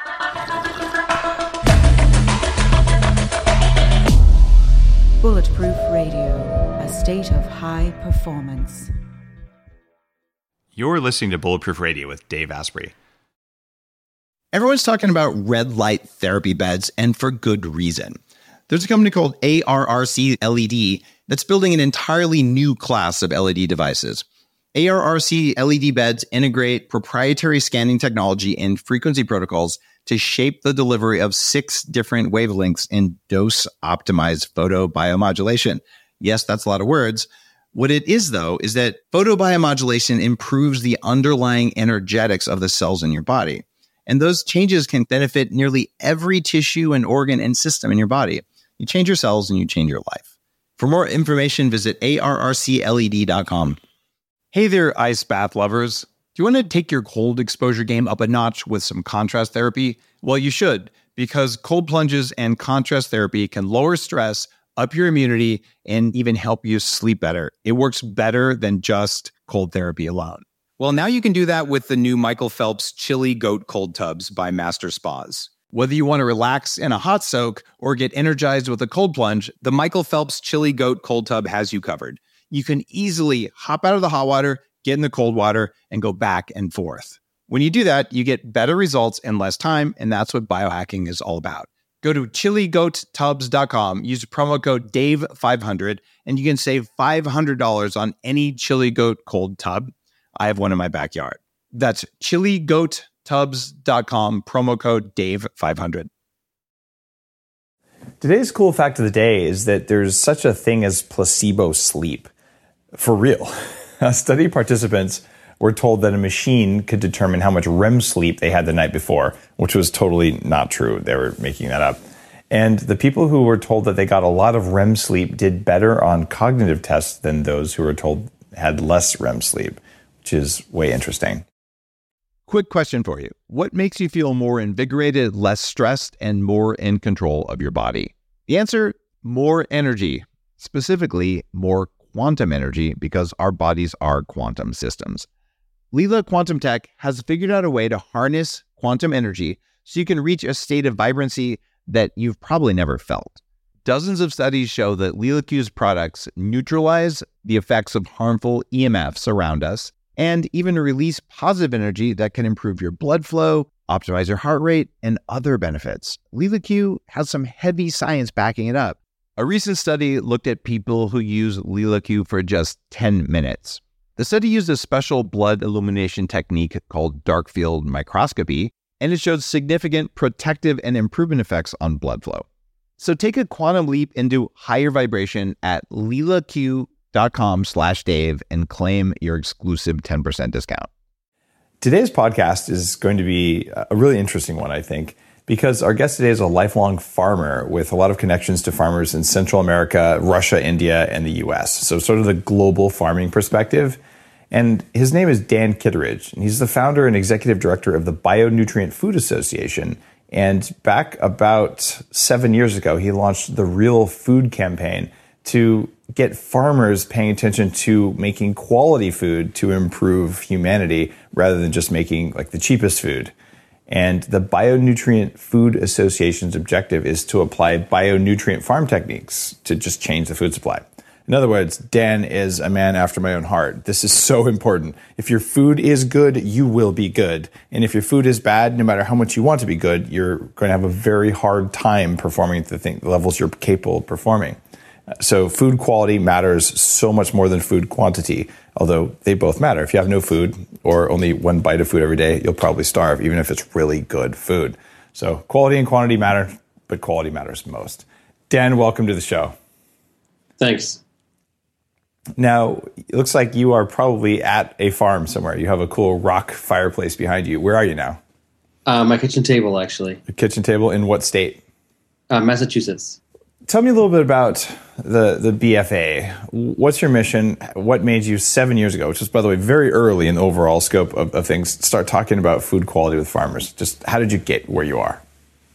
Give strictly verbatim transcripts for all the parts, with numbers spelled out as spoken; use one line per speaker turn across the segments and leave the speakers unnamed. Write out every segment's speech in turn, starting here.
Bulletproof Radio, a state of high performance.
You're listening to Bulletproof Radio with Dave Asprey.
Everyone's talking about red light therapy beds, and for good reason. There's a company called A R R C L E D that's building an entirely new class of L E D devices. A R R C L E D beds integrate proprietary scanning technology and frequency protocols to shape the delivery of six different wavelengths in dose-optimized photobiomodulation. Yes, that's a lot of words. What it is, though, is that photobiomodulation improves the underlying energetics of the cells in your body. And those changes can benefit nearly every tissue and organ and system in your body. You change your cells and you change your life. For more information, visit A R R C L E D dot com.
Hey there, ice bath lovers. Do you want to take your cold exposure game up a notch with some contrast therapy? Well, you should, because cold plunges and contrast therapy can lower stress, up your immunity, and even help you sleep better. It works better than just cold therapy alone. Well, now you can do that with the new Michael Phelps Chili Goat Cold Tubs by Master Spas. Whether you want to relax in a hot soak or get energized with a cold plunge, the Michael Phelps Chili Goat Cold Tub has you covered. You can easily hop out of the hot water, get in the cold water, and go back and forth. When you do that, you get better results in less time, and that's what biohacking is all about. Go to chili goat tubs dot com, use promo code Dave five hundred, and you can save five hundred dollars on any Chili Goat cold tub. I have one in my backyard. That's chili goat tubs dot com, promo code Dave five hundred.
Today's cool fact of the day is that there's such a thing as placebo sleep. For real. Study participants were told that a machine could determine how much R E M sleep they had the night before, which was totally not true. They were making that up. And the people who were told that they got a lot of R E M sleep did better on cognitive tests than those who were told had less R E M sleep, which is way interesting.
Quick question for you. What makes you feel more invigorated, less stressed, and more in control of your body? The answer, more energy. Specifically, more quantum energy, because our bodies are quantum systems. Lila Quantum Tech has figured out a way to harness quantum energy so you can reach a state of vibrancy that you've probably never felt. Dozens of studies show that LilaQ's products neutralize the effects of harmful E M Fs around us and even release positive energy that can improve your blood flow, optimize your heart rate, and other benefits. LilaQ has some heavy science backing it up. A recent study looked at people who use LilaQ for just ten minutes. The study used a special blood illumination technique called dark field microscopy, and it showed significant protective and improvement effects on blood flow. So take a quantum leap into higher vibration at lilaq dot com slash Dave and claim your exclusive ten percent discount.
Today's podcast is going to be a really interesting one, I think, because our guest today is a lifelong farmer with a lot of connections to farmers in Central America, Russia, India, and the U S. So sort of the global farming perspective. And his name is Dan Kitteridge, and he's the founder and executive director of the Bionutrient Food Association. And back about seven years ago, he launched the Real Food campaign to get farmers paying attention to making quality food to improve humanity rather than just making like the cheapest food. And the Bionutrient Food Association's objective is to apply bionutrient farm techniques to just change the food supply. In other words, Dan is a man after my own heart. This is so important. If your food is good, you will be good. And if your food is bad, no matter how much you want to be good, you're going to have a very hard time performing at the, thing, the levels you're capable of performing. So food quality matters so much more than food quantity, although they both matter. If you have no food or only one bite of food every day, you'll probably starve, even if it's really good food. So quality and quantity matter, but quality matters most. Dan, welcome to the show.
Thanks.
Now, it looks like you are probably at a farm somewhere. You have a cool rock fireplace behind you. Where are you now?
Uh, my kitchen table, actually.
A kitchen table in what state?
Uh, Massachusetts.
Tell me a little bit about the, the B F A. What's your mission? What made you seven years ago, which is, by the way, very early in the overall scope of, of things, start talking about food quality with farmers? Just how did you get where you are?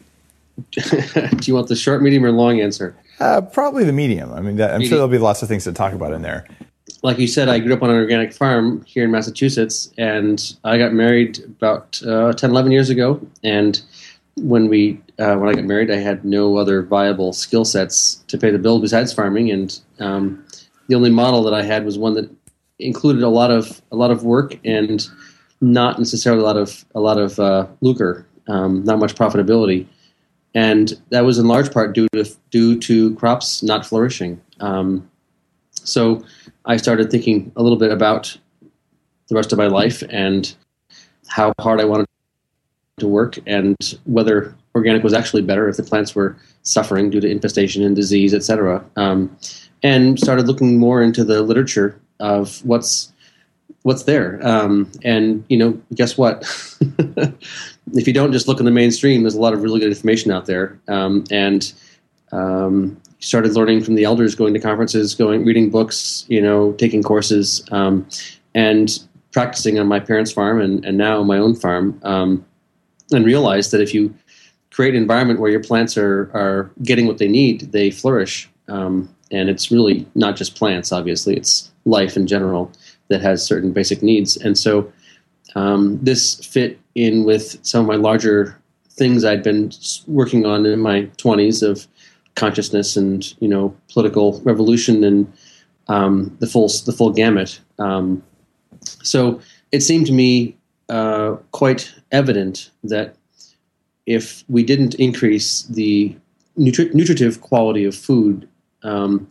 Do you want the short, medium, or long answer?
Uh, probably the medium. I mean, that, I'm medium. Sure there'll be lots of things to talk about in there.
Like you said, I grew up on an organic farm here in Massachusetts, and I got married about uh, ten, eleven years ago, and when we uh, when I got married, I had no other viable skill sets to pay the bill besides farming, and um, the only model that I had was one that included a lot of a lot of work and not necessarily a lot of a lot of uh, lucre, um, not much profitability, and that was in large part due to due to crops not flourishing. Um, so I started thinking a little bit about the rest of my life and how hard I wanted to work, and whether organic was actually better if the plants were suffering due to infestation and disease, et cetera. Um, and started looking more into the literature of what's what's there. Um, and, you know, guess what? If you don't just look in the mainstream, there's a lot of really good information out there. Um, and um, started learning from the elders, going to conferences, going reading books, you know, taking courses, um, and practicing on my parents' farm and, and now my own farm. Um, and realized that if you create an environment where your plants are, are getting what they need, they flourish. Um, and it's really not just plants, obviously. It's life in general that has certain basic needs. And so um, this fit in with some of my larger things I'd been working on in my twenties of consciousness and, you know, political revolution and um, the full the full gamut. Um, so it seemed to me uh, quite evident that if we didn't increase the nutri- nutritive quality of food um,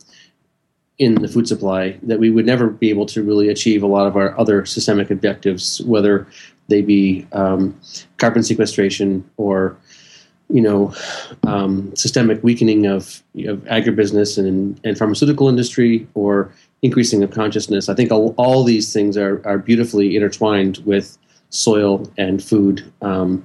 in the food supply, that we would never be able to really achieve a lot of our other systemic objectives, whether they be um, carbon sequestration or, you know, um, systemic weakening of, of agribusiness and, and pharmaceutical industry, or increasing of consciousness. I think all, all these things are, are beautifully intertwined with soil and food. Um,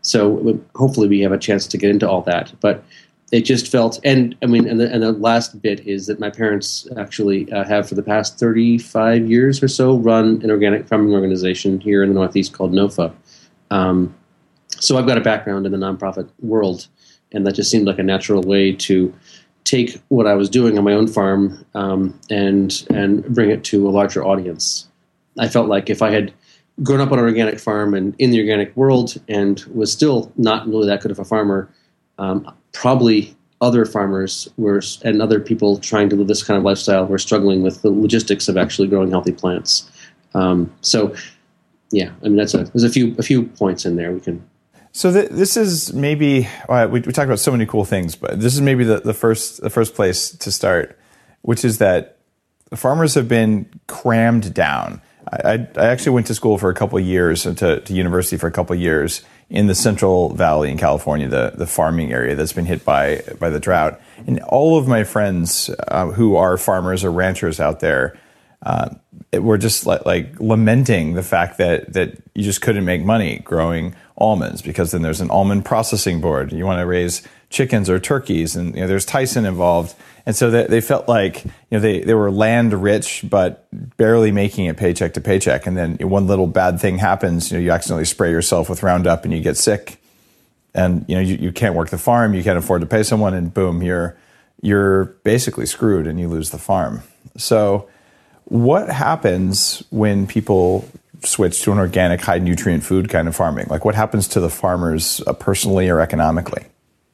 so hopefully we have a chance to get into all that. But it just felt, and I mean, and the, and the last bit is that my parents actually uh, have for the past thirty-five years or so run an organic farming organization here in the Northeast called NOFA. Um, so I've got a background in the nonprofit world, and that just seemed like a natural way to take what I was doing on my own farm um, and and bring it to a larger audience. I felt like if I had grown up on an organic farm and in the organic world and was still not really that good of a farmer, um, probably other farmers were and other people trying to live this kind of lifestyle were struggling with the logistics of actually growing healthy plants. Um, so, yeah, I mean that's a there's a few a few points in there we can.
So th- this is maybe uh, we we talked about so many cool things, but this is maybe the, the first the first place to start, which is that farmers have been crammed down. I, I actually went to school for a couple of years, to, to university for a couple of years in the Central Valley in California, the, the farming area that's been hit by by the drought. And all of my friends uh, who are farmers or ranchers out there uh, were just like, like lamenting the fact that that you just couldn't make money growing almonds, because then there's an almond processing board. You want to raise chickens or turkeys, and you know, there's Tyson involved. And so they, they felt like, you know, they, they were land rich, but barely making it paycheck to paycheck. And then one little bad thing happens, you know, you accidentally spray yourself with Roundup and you get sick, and, you know, you, you can't work the farm, you can't afford to pay someone, and boom, you're, you're basically screwed and you lose the farm. So what happens when people switch to an organic, high nutrient food kind of farming? Like, what happens to the farmers uh, personally or economically?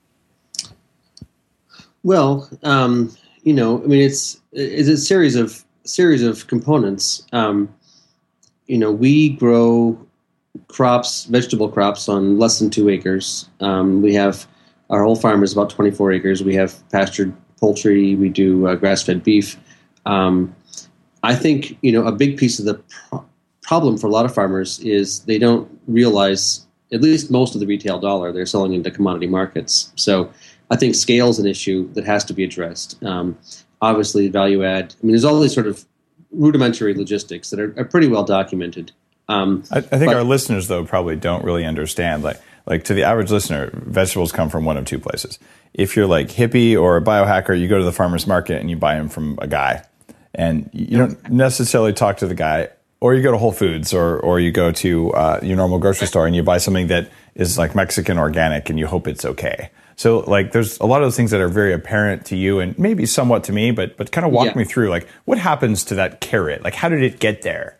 Well, um, you know, I mean, it's it's a series of series of components. Um, you know, we grow crops, vegetable crops, on less than two acres. Um, we have our whole farm is about twenty-four acres. We have pastured poultry. We do uh, grass-fed beef. Um, I think, you know, a big piece of the pro- problem for a lot of farmers is they don't realize, at least most of the retail dollar they're selling into commodity markets. So I think scale is an issue that has to be addressed. Um, obviously, value add. I mean, there's all these sort of rudimentary logistics that are, are pretty well documented. Um,
I, I think
but,
our listeners, though, probably don't really understand. Like, like to the average listener, vegetables come from one of two places. If you're like hippie or a biohacker, you go to the farmer's market and you buy them from a guy, and you don't necessarily talk to the guy. Or you go to Whole Foods, or or you go to uh, your normal grocery store and you buy something that is like Mexican organic, and you hope it's okay. So like there's a lot of those things that are very apparent to you and maybe somewhat to me, but but kind of walk
yeah.
me through, like, what happens to that carrot? Like, how did it get there?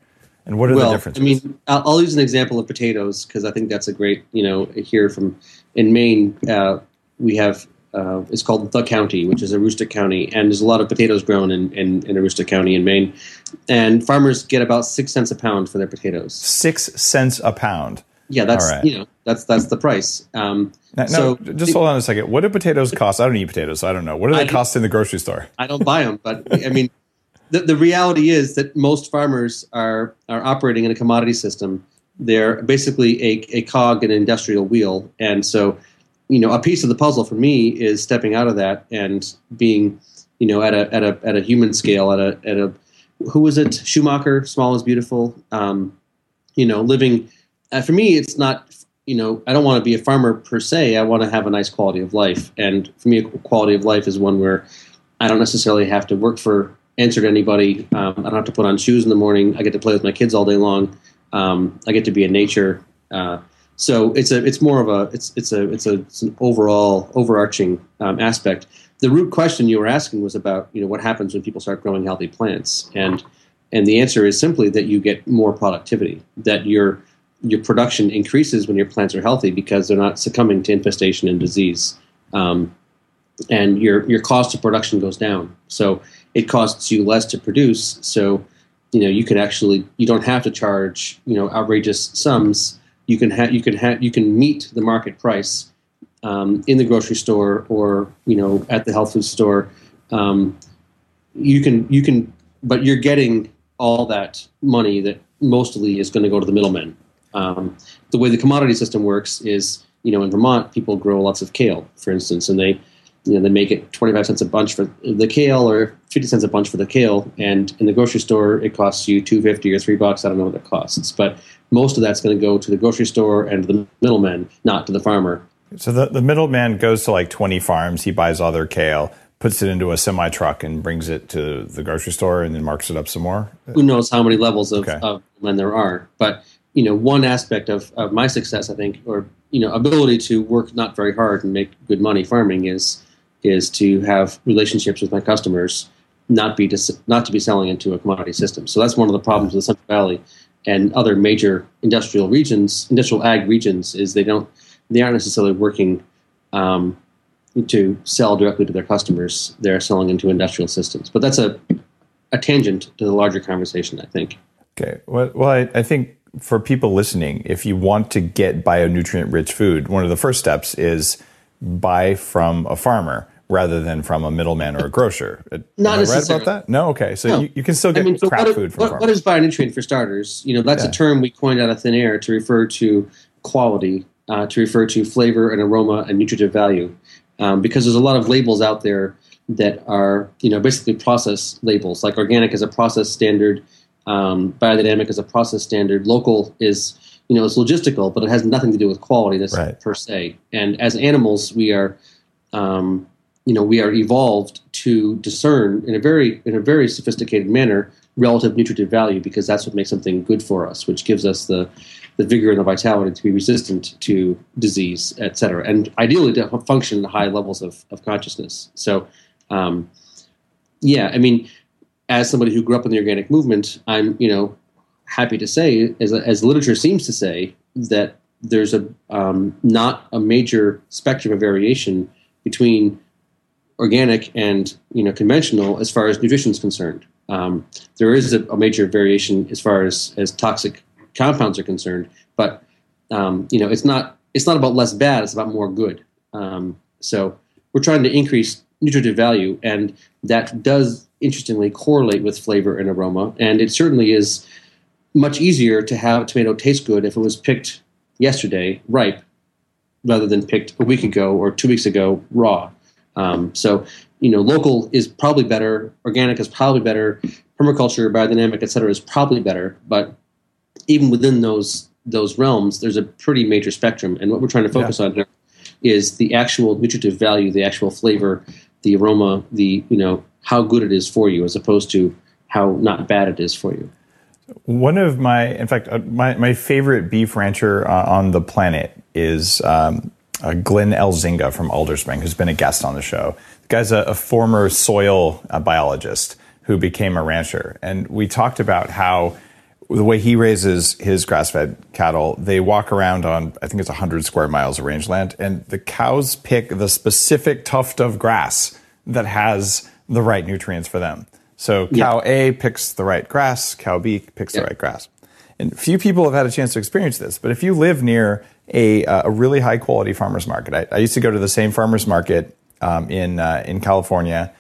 And what are
well,
the differences?
I mean, I'll, I'll use an example of potatoes because I think that's a great, you know, here from in Maine, uh, we have, uh, it's called The County, which is Aroostook County, and there's a lot of potatoes grown in, in, in Aroostook County in Maine. And farmers get about six cents a pound for their potatoes.
Six cents a pound.
Yeah, that's,
right.
you know, that's that's the price. Um,
now,
so
no, just hold on a second. What do potatoes cost? I don't eat potatoes, so I don't know. What do they cost in the grocery store?
I don't buy them, but I mean, the, the reality is that most farmers are are operating in a commodity system. They're basically a, a cog in an industrial wheel. And so, you know, a piece of the puzzle for me is stepping out of that and being, you know, at a at a at a human scale, at a at a who was it? Schumacher, Small is Beautiful. Um, you know, living uh, for me, it's not, you know, I don't want to be a farmer per se. I want to have a nice quality of life. And for me, quality of life is one where I don't necessarily have to work for answer to anybody. Um, I don't have to put on shoes in the morning. I get to play with my kids all day long. Um, I get to be in nature. Uh, so it's a, it's more of a, it's, it's a, it's a, it's an overall overarching um, aspect. The root question you were asking was about, you know, what happens when people start growing healthy plants, and and the answer is simply that you get more productivity, that your your production increases when your plants are healthy because they're not succumbing to infestation and disease, um, and your your cost of production goes down. So it costs you less to produce. So, you know, you can actually, you don't have to charge, you know, outrageous sums. You can have, you can have, you can meet the market price um, in the grocery store or, you know, at the health food store. Um, you can, you can, but you're getting all that money that mostly is going to go to the middlemen. Um, the way the commodity system works is, you know, in Vermont, people grow lots of kale, for instance, and they, you know, they make it twenty-five cents a bunch for the kale or fifty cents a bunch for the kale. And in the grocery store, it costs you two fifty or three bucks. I don't know what it costs, but most of that's going to go to the grocery store and to the middleman, not to the farmer.
So the, the middleman goes to like twenty farms. He buys all their kale, puts it into a semi truck and brings it to the grocery store and then marks it up some more.
Who knows how many levels of,
Okay.
of men there are. But, you know, one aspect of, of my success, I think, or, you know, ability to work not very hard and make good money farming is, is to have relationships with my customers, not be dis- not to be selling into a commodity system. So that's one of the problems with the Central Valley and other major industrial regions, industrial ag regions, is they don't, they aren't necessarily working um, to sell directly to their customers. They're selling into industrial systems. But that's a, a tangent to the larger conversation, I think.
Okay. Well, well I, I think for people listening, if you want to get bionutrient-rich food, one of the first steps is buy from a farmer rather than from a middleman or a grocer.
Not
Am I right
necessarily.
about that? No? Okay. So
No.
you, you can still get
I mean, so
crap
what,
food from
what,
farmers.
what is bionutrient for starters? You know, that's
Yeah.
a term we coined out of thin air to refer to quality, uh, to refer to flavor and aroma and nutritive value. Um, because there's a lot of labels out there that are, you know, basically process labels, like organic is a process standard, um, biodynamic is a process standard, local is, you know, it's logistical, but it has nothing to do with quality that's
Right.
per se. And as animals, we are, um, you know, we are evolved to discern in a very, in a very sophisticated manner relative nutritive value, because that's what makes something good for us, which gives us the, the vigor and the vitality to be resistant to disease, et cetera, and ideally to function at high levels of, of consciousness. So, um, yeah, I mean, as somebody who grew up in the organic movement, I'm, you know, happy to say, as, as literature seems to say, that there's a um, not a major spectrum of variation between organic and, you know, conventional as far as nutrition is concerned. Um, there is a, a major variation as far as, as toxic compounds are concerned, but um, you know, it's not it's not about less bad; it's about more good. Um, so we're trying to increase nutritive value, and that does interestingly correlate with flavor and aroma. And it certainly is much easier to have a tomato taste good if it was picked yesterday, ripe, rather than picked a week ago or two weeks ago, raw. Um, so, you know, local is probably better, organic is probably better, permaculture, biodynamic, et cetera, is probably better. But even within those those realms, there's a pretty major spectrum. And what we're trying to focus
Yeah.
on here is the actual nutritive value, the actual flavor, the aroma, the, you know, how good it is for you, as opposed to how not bad it is for you.
One of my, in fact, uh, my, my favorite beef rancher uh, on the planet is um, uh, Glenn Elzinga from Alder Spring, who's been a guest on the show. The guy's a, a former soil uh, biologist who became a rancher. And we talked about how the way he raises his grass-fed cattle, they walk around on, I think it's one hundred square miles of rangeland, and the cows pick the specific tuft of grass that has the right nutrients for them. So cow yeah. A picks the right grass, cow B picks yeah. the right grass. And few people have had a chance to experience this, but if you live near a, uh, a really high-quality farmer's market, I, I used to go to the same farmer's market um, in uh, in California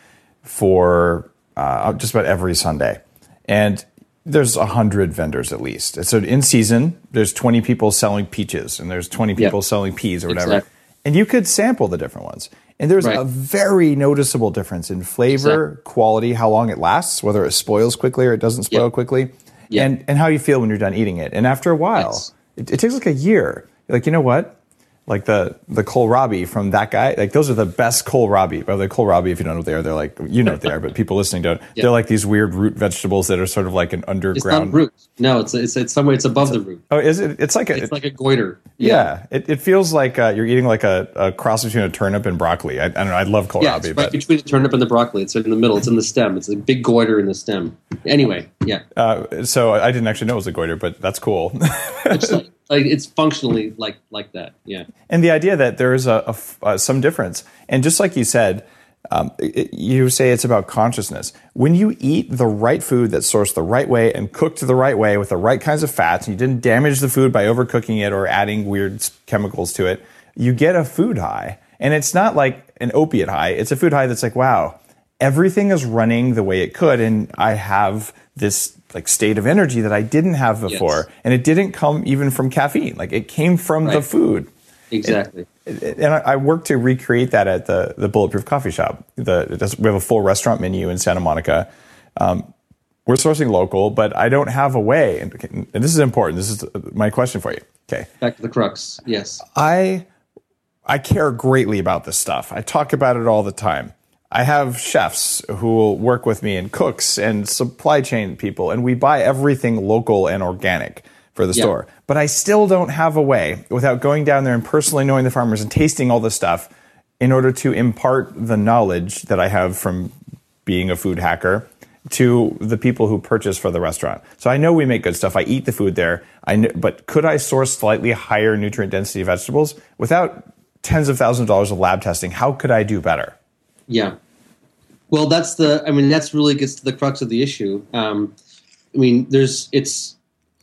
for uh, just about every Sunday. And there's a hundred vendors at least. So in season, there's twenty people selling peaches and there's twenty people yep. selling peas or whatever. Exactly. And you could sample the different ones. And there's right. a very noticeable difference in flavor, exactly. quality, how long it lasts, whether it spoils quickly or it doesn't spoil yep. quickly, yep. and, and how you feel when you're done eating it. And after a while, yes. it, it takes like a year. You're like, you know what? Like the the kohlrabi from that guy, like those are the best kohlrabi. By the way, kohlrabi, if you don't know what they are, they're like, you know what they are, but people listening don't. Yeah. They're like these weird root vegetables that are sort of like an underground.
It's not root. No, it's it's it's somewhere it's above
it's
the root.
Oh, is it? It's like a.
It's like a goiter.
Yeah, yeah it, it feels like uh, you're eating like a, a cross between a turnip and broccoli. I, I don't know. I love kohlrabi.
Yeah, it's right
but,
between the turnip and the broccoli. It's in the middle. It's in the stem. It's a big goiter in the stem. Anyway, yeah.
Uh, so I didn't actually know it was a goiter, but that's cool.
It's like, like it's functionally like like that. Yeah.
And the idea that there is a, a uh, some difference, and just like you said, um, it, you say it's about consciousness. When you eat the right food that's sourced the right way and cooked the right way with the right kinds of fats, and you didn't damage the food by overcooking it or adding weird chemicals to it, you get a food high. And it's not like an opiate high. It's a food high that's like, wow, everything is running the way it could, and I have this like state of energy that I didn't have before. Yes. And it didn't come even from caffeine. Like it came from right. the food.
Exactly.
And, and I, I work to recreate that at the, the Bulletproof Coffee Shop. The, it does, we have a full restaurant menu in Santa Monica. Um, we're sourcing local, but I don't have a way. And, and this is important. This is my question for you. Okay.
Back to the crux. Yes.
I, I care greatly about this stuff. I talk about it all the time. I have chefs who will work with me and cooks and supply chain people, and we buy everything local and organic for the yeah. store. But I still don't have a way, without going down there and personally knowing the farmers and tasting all this stuff, in order to impart the knowledge that I have from being a food hacker to the people who purchase for the restaurant. So I know we make good stuff. I eat the food there. I know, but could I source slightly higher nutrient density vegetables without tens of thousands of dollars of lab testing? How could I do better?
Yeah. Well, that's the, I mean, that's really gets to the crux of the issue. Um, I mean, there's, it's,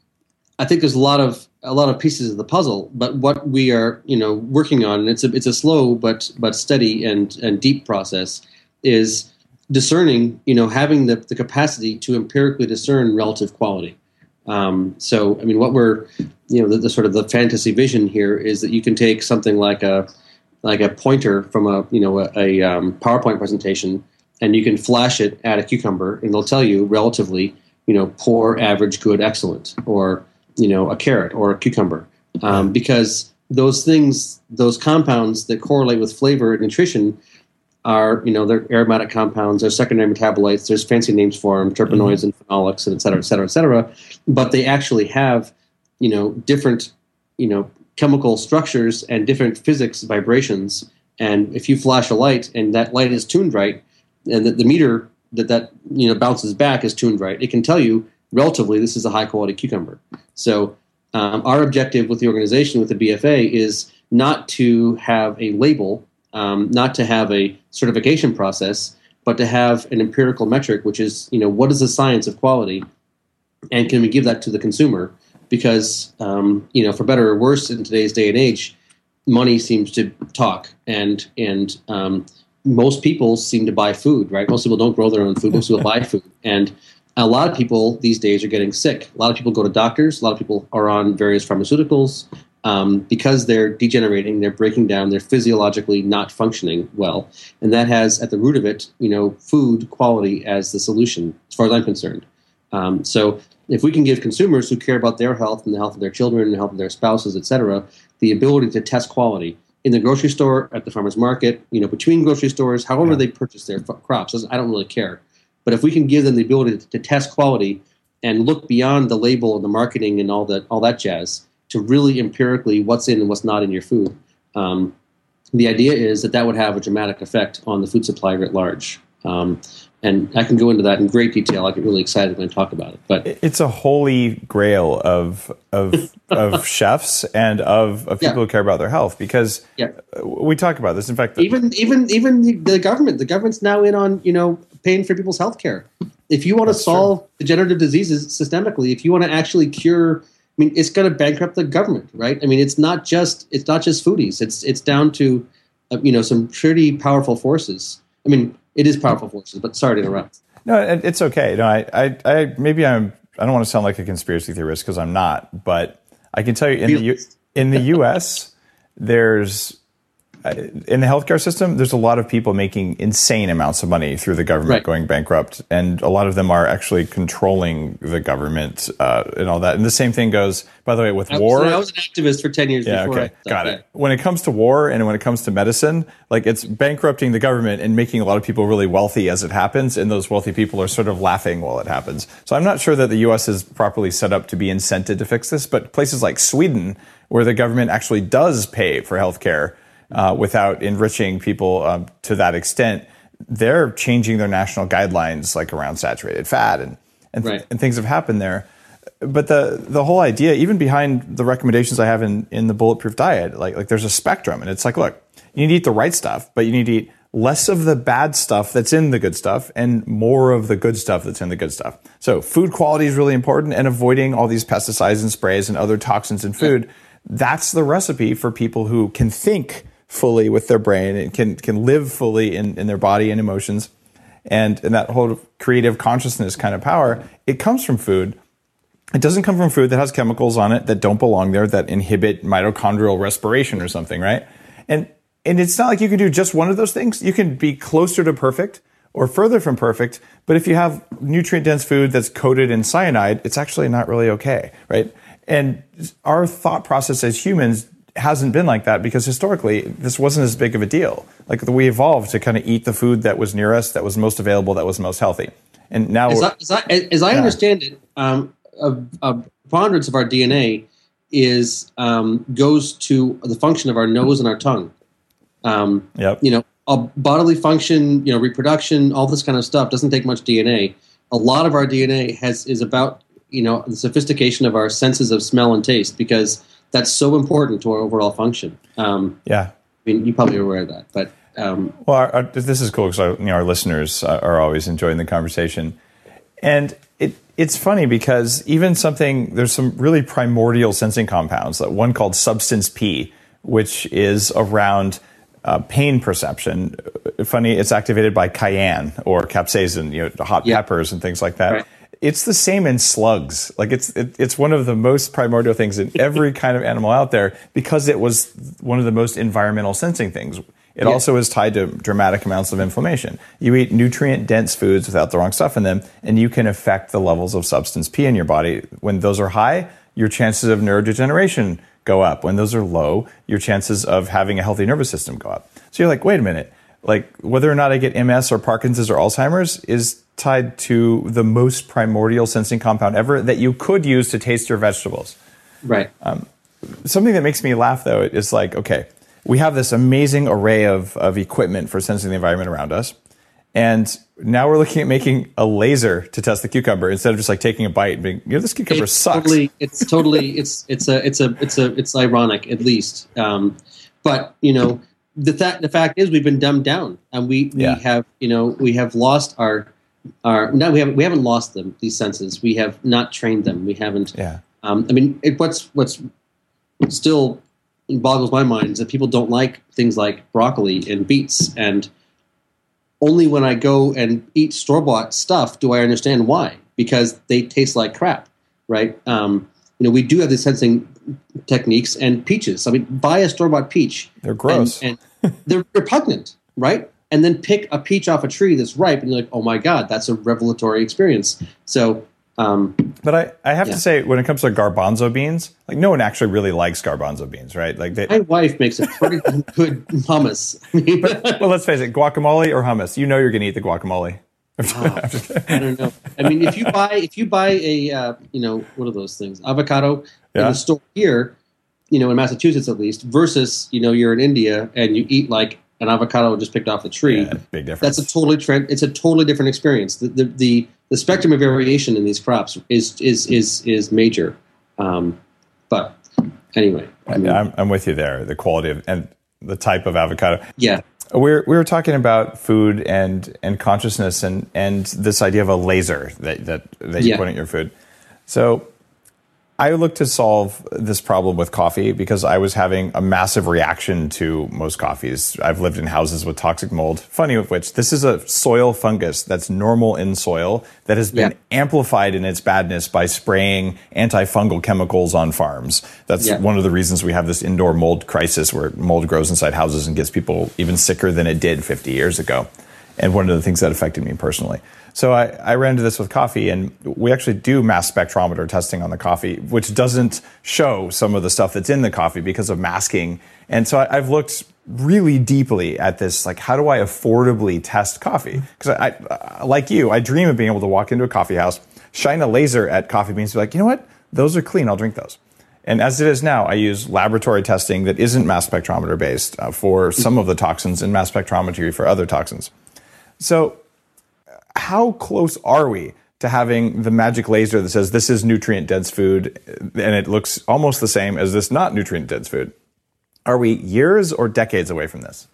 I think there's a lot of, a lot of pieces of the puzzle, but what we are, you know, working on, and it's a, it's a slow, but, but steady and, and deep process, is discerning, you know, having the, the capacity to empirically discern relative quality. Um, so, I mean, what we're, you know, the, the sort of the fantasy vision here is that you can take something like a, like a pointer from a, you know, a, a um, PowerPoint presentation, and you can flash it at a cucumber, and they'll tell you relatively, you know, poor, average, good, excellent, or, you know, a carrot or a cucumber. Um, because those things, those compounds that correlate with flavor and nutrition are, you know, they're aromatic compounds, they're secondary metabolites, there's fancy names for them, terpenoids mm-hmm. and phenolics, and et cetera, et cetera, et cetera. But they actually have, you know, different, you know, chemical structures and different physics vibrations. And if you flash a light and that light is tuned right, and that the meter that that you know bounces back is tuned right, it can tell you relatively this is a high quality cucumber. So um, our objective with the organization, with the B F A, is not to have a label, um, not to have a certification process, but to have an empirical metric, which is, you know, what is the science of quality, and can we give that to the consumer? Because um, you know, for better or worse, in today's day and age, money seems to talk, and and um, most people seem to buy food, right? Most people don't grow their own food. Most people buy food. And a lot of people these days are getting sick. A lot of people go to doctors. A lot of people are on various pharmaceuticals um, because they're degenerating, they're breaking down, they're physiologically not functioning well. And that has, at the root of it, you know, food quality as the solution, as far as I'm concerned. Um, so if we can give consumers who care about their health and the health of their children and the health of their spouses, et cetera, the ability to test quality, in the grocery store, at the farmer's market, you know, between grocery stores, however yeah. they purchase their f- crops, I don't really care. But if we can give them the ability to, to test quality and look beyond the label and the marketing and all that, all that jazz, to really empirically what's in and what's not in your food, um, the idea is that that would have a dramatic effect on the food supply writ large. Um, And I can go into that in great detail. I get really excited when I talk about it. But
it's a holy grail of of of chefs and of, of people
yeah.
who care about their health, because
yeah.
we talk about this. In fact,
even even even the, the government, the government's now in on you know paying for people's health care. If you want to solve true. degenerative diseases systemically, if you want to actually cure, I mean, it's going to bankrupt the government, right? I mean, it's not just it's not just foodies. It's it's down to uh, you know some pretty powerful forces. I mean. It is powerful forces, but sorry to interrupt.
No, it's okay. No, I, I, I maybe I'm. I don't want to sound like a conspiracy theorist because I'm not. But I can tell you, in the U, in the U S, there's in the healthcare system, there's a lot of people making insane amounts of money through the government right. going bankrupt, and a lot of them are actually controlling the government uh, and all that. And the same thing goes, by the way, with
I
war.
Was, I was an activist for ten years.
Yeah,
before
okay, got it. When it comes to war and when it comes to medicine, like it's bankrupting the government and making a lot of people really wealthy as it happens, and those wealthy people are sort of laughing while it happens. So I'm not sure that the U S is properly set up to be incented to fix this, but places like Sweden, where the government actually does pay for healthcare. Uh, without enriching people um, to that extent, they're changing their national guidelines, like around saturated fat, and and,
right.
and things have happened there. But the the whole idea, even behind the recommendations I have in, in the Bulletproof Diet, like like there's a spectrum, and it's like, look, you need to eat the right stuff, but you need to eat less of the bad stuff that's in the good stuff and more of the good stuff that's in the good stuff. So food quality is really important, and avoiding all these pesticides and sprays and other toxins in food. Yeah. That's the recipe for people who can think fully with their brain and can can live fully in, in their body and emotions, and, and that whole creative consciousness kind of power. It comes from food. It doesn't come from food that has chemicals on it that don't belong there, that inhibit mitochondrial respiration or something, right? And and it's not like you can do just one of those things. You can be closer to perfect or further from perfect, but if you have nutrient-dense food that's coated in cyanide, it's actually not really okay, right? And our thought process as humans hasn't been like that, because historically this wasn't as big of a deal. Like we evolved to kind of eat the food that was near us, that was most available, that was most healthy. And now,
as I, as I, as I yeah. understand it, um, a, a preponderance of our D N A is um, goes to the function of our nose and our tongue. Um,
yep.
You know, a bodily function, you know, reproduction, all this kind of stuff doesn't take much D N A. A lot of our D N A has is about you know the sophistication of our senses of smell and taste, because that's so important to our overall function. Um,
yeah,
I mean, you probably are aware of that, but um,
well, our, our, this is cool because you know our listeners are always enjoying the conversation, and it it's funny because even something there's some really primordial sensing compounds. Like one called substance P, which is around uh, pain perception. Funny, it's activated by cayenne or capsaicin, you know, hot
yeah.
peppers and things like that.
Right.
It's the same in slugs. Like it's it, it's one of the most primordial things in every kind of animal out there, because it was one of the most environmental sensing things. It yeah. also is tied to dramatic amounts of inflammation. You eat nutrient-dense foods without the wrong stuff in them, and you can affect the levels of substance P in your body. When those are high, your chances of neurodegeneration go up. When those are low, your chances of having a healthy nervous system go up. So you're like, wait a minute. Like whether or not I get M S or Parkinson's or Alzheimer's is tied to the most primordial sensing compound ever that you could use to taste your vegetables.
Right.
Um, something that makes me laugh, though, is like, okay, we have this amazing array of, of equipment for sensing the environment around us. And now we're looking at making a laser to test the cucumber instead of just like taking a bite and being, you know, this cucumber
it's
sucks.
Totally, it's totally, it's, it's a, it's a, it's a, it's ironic at least. Um, but, you know, the, th- the fact is we've been dumbed down, and we, we
yeah.
have, you know, we have lost our, our, no, we haven't, we haven't lost them, these senses. We have not trained them. We haven't,
yeah.
um, I mean, it, what's, what's still boggles my mind is that people don't like things like broccoli and beets, and only when I go and eat store-bought stuff do I understand why, because they taste like crap, right? Um, you know, we do have these sensing techniques, and peaches. I mean, buy a store-bought peach.
They're gross.
And, and they're repugnant, right? And then pick a peach off a tree that's ripe, and you're like, oh my God, that's a revelatory experience. So, um,
but I, I have
yeah.
to say, when it comes to garbanzo beans, like no one actually really likes garbanzo beans, right? Like they,
my wife makes a pretty good hummus. I mean,
but, well, let's face it, guacamole or hummus, you know you're going to eat the guacamole.
Oh, I don't know. I mean, if you buy if you buy a uh, you know what are those things avocado
yeah.
in the store here, you know in Massachusetts at least, versus you know you're in India and you eat like an avocado just picked off the tree,
yeah, big difference.
That's a totally trend. It's a totally different experience. The, the the the spectrum of variation in these crops is is is is major. Um, but anyway, I mean,
I'm I'm with you there. The quality of and the type of avocado.
Yeah.
We were, we were talking about food and, and consciousness and, and this idea of a laser that, that, that you
yeah.
put in your food. So I looked to solve this problem with coffee because I was having a massive reaction to most coffees. I've lived in houses with toxic mold. Funny of which, this is a soil fungus that's normal in soil that has been yeah. amplified in its badness by spraying antifungal chemicals on farms. That's yeah. one of the reasons we have this indoor mold crisis where mold grows inside houses and gets people even sicker than it did fifty years ago. And one of the things that affected me personally. So I, I ran into this with coffee, and we actually do mass spectrometer testing on the coffee, which doesn't show some of the stuff that's in the coffee because of masking. And so I, I've looked really deeply at this, like, how do I affordably test coffee? Because I, I, like you, I dream of being able to walk into a coffee house, shine a laser at coffee beans, and be like, you know what? Those are clean. I'll drink those. And as it is now, I use laboratory testing that isn't mass spectrometer based uh, for some of the toxins and mass spectrometry for other toxins. So how close are we to having the magic laser that says this is nutrient-dense food and it looks almost the same as this not nutrient-dense food? Are we years or decades away from this?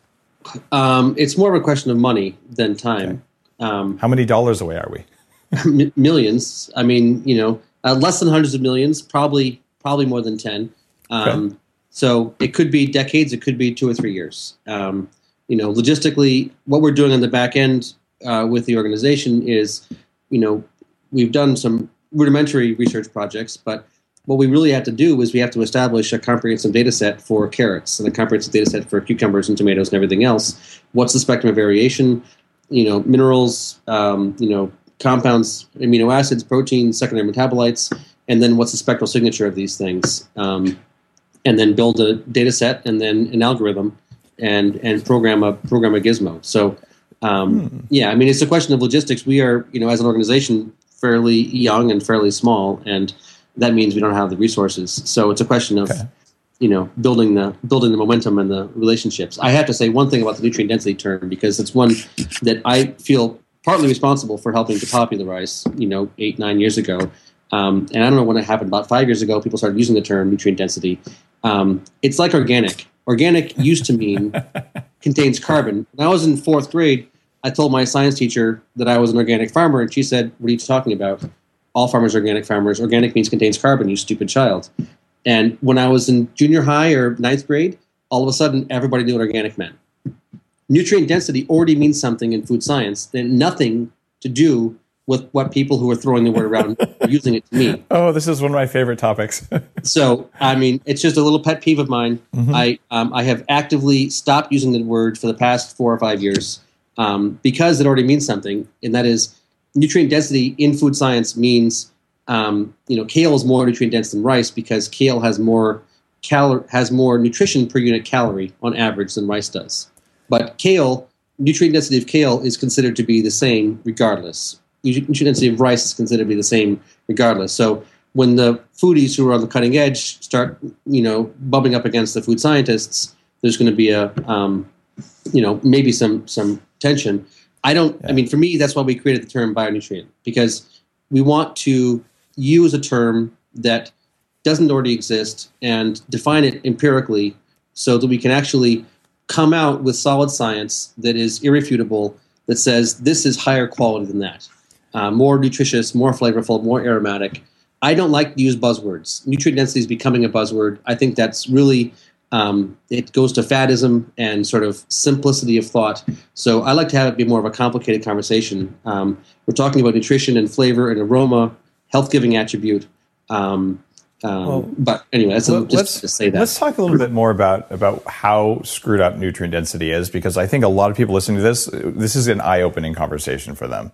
Um, it's more of a question of money than time.
Okay.
Um,
How many dollars away are we?
m- millions. I mean, you know, uh, less than hundreds of millions, probably probably more than ten. Um, okay. So it could be decades. It could be two or three years. Um, you know, logistically, what we're doing on the back end uh, with the organization is, you know, we've done some rudimentary research projects, but what we really have to do is we have to establish a comprehensive data set for carrots and a comprehensive data set for cucumbers and tomatoes and everything else. What's the spectrum of variation? You know, minerals, um, you know, compounds, amino acids, proteins, secondary metabolites, and then what's the spectral signature of these things? Um, and then build a data set and then an algorithm and and program a program a gizmo. So um, hmm. yeah, I mean, it's a question of logistics. We are, you know, as an organization, fairly young and fairly small, and that means we don't have the resources. So it's a question of, okay. you know, building the building the momentum and the relationships. I have to say one thing about the nutrient density term, because it's one that I feel partly responsible for helping to popularize, you know, eight, nine years ago. Um, and I don't know when it happened, about five years ago, people started using the term nutrient density. Um, it's like organic. Organic used to mean contains carbon. When I was in fourth grade, I told my science teacher that I was an organic farmer, and she said, "What are you talking about? All farmers are organic farmers. Organic means contains carbon, you stupid child." And when I was in junior high or ninth grade, all of a sudden, everybody knew what organic meant. Nutrient density already means something in food science, and nothing to do with what people who are throwing the word around are using it to mean.
Oh, this is one of my favorite topics.
So, I mean, it's just a little pet peeve of mine. Mm-hmm. I um, I have actively stopped using the word for the past four or five years um, because it already means something, and that is nutrient density in food science means, um, you know, kale is more nutrient dense than rice because kale has more cal- has more nutrition per unit calorie on average than rice does. But kale, nutrient density of kale is considered to be the same regardless. Nutrient density of rice is considered to be the same regardless. So when the foodies who are on the cutting edge start, you know, bumping up against the food scientists, there's going to be a, um, you know, maybe some some tension. I don't, yeah. I mean, for me, that's why we created the term bionutrient, because we want to use a term that doesn't already exist and define it empirically so that we can actually come out with solid science that is irrefutable, that says this is higher quality than that, uh, more nutritious, more flavorful, more aromatic. I don't like to use buzzwords. Nutrient density is becoming a buzzword. I think that's really... Um, it goes to faddism and sort of simplicity of thought. So I like to have it be more of a complicated conversation. Um, we're talking about nutrition and flavor and aroma, health-giving attribute. Um, um, well, but anyway, that's well, a, just to say that.
Let's talk a little bit more about, about how screwed up nutrient density is, because I think a lot of people listening to this, this is an eye-opening conversation for them.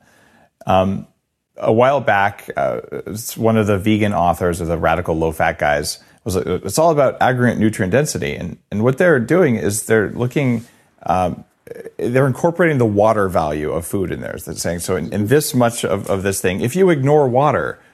Um, a while back, uh, one of the vegan authors of the Radical Low-Fat guys was it's all about aggregate nutrient density, and and what they're doing is they're looking, um, they're incorporating the water value of food in there. They're saying so in, in this much of, of this thing, if you ignore water,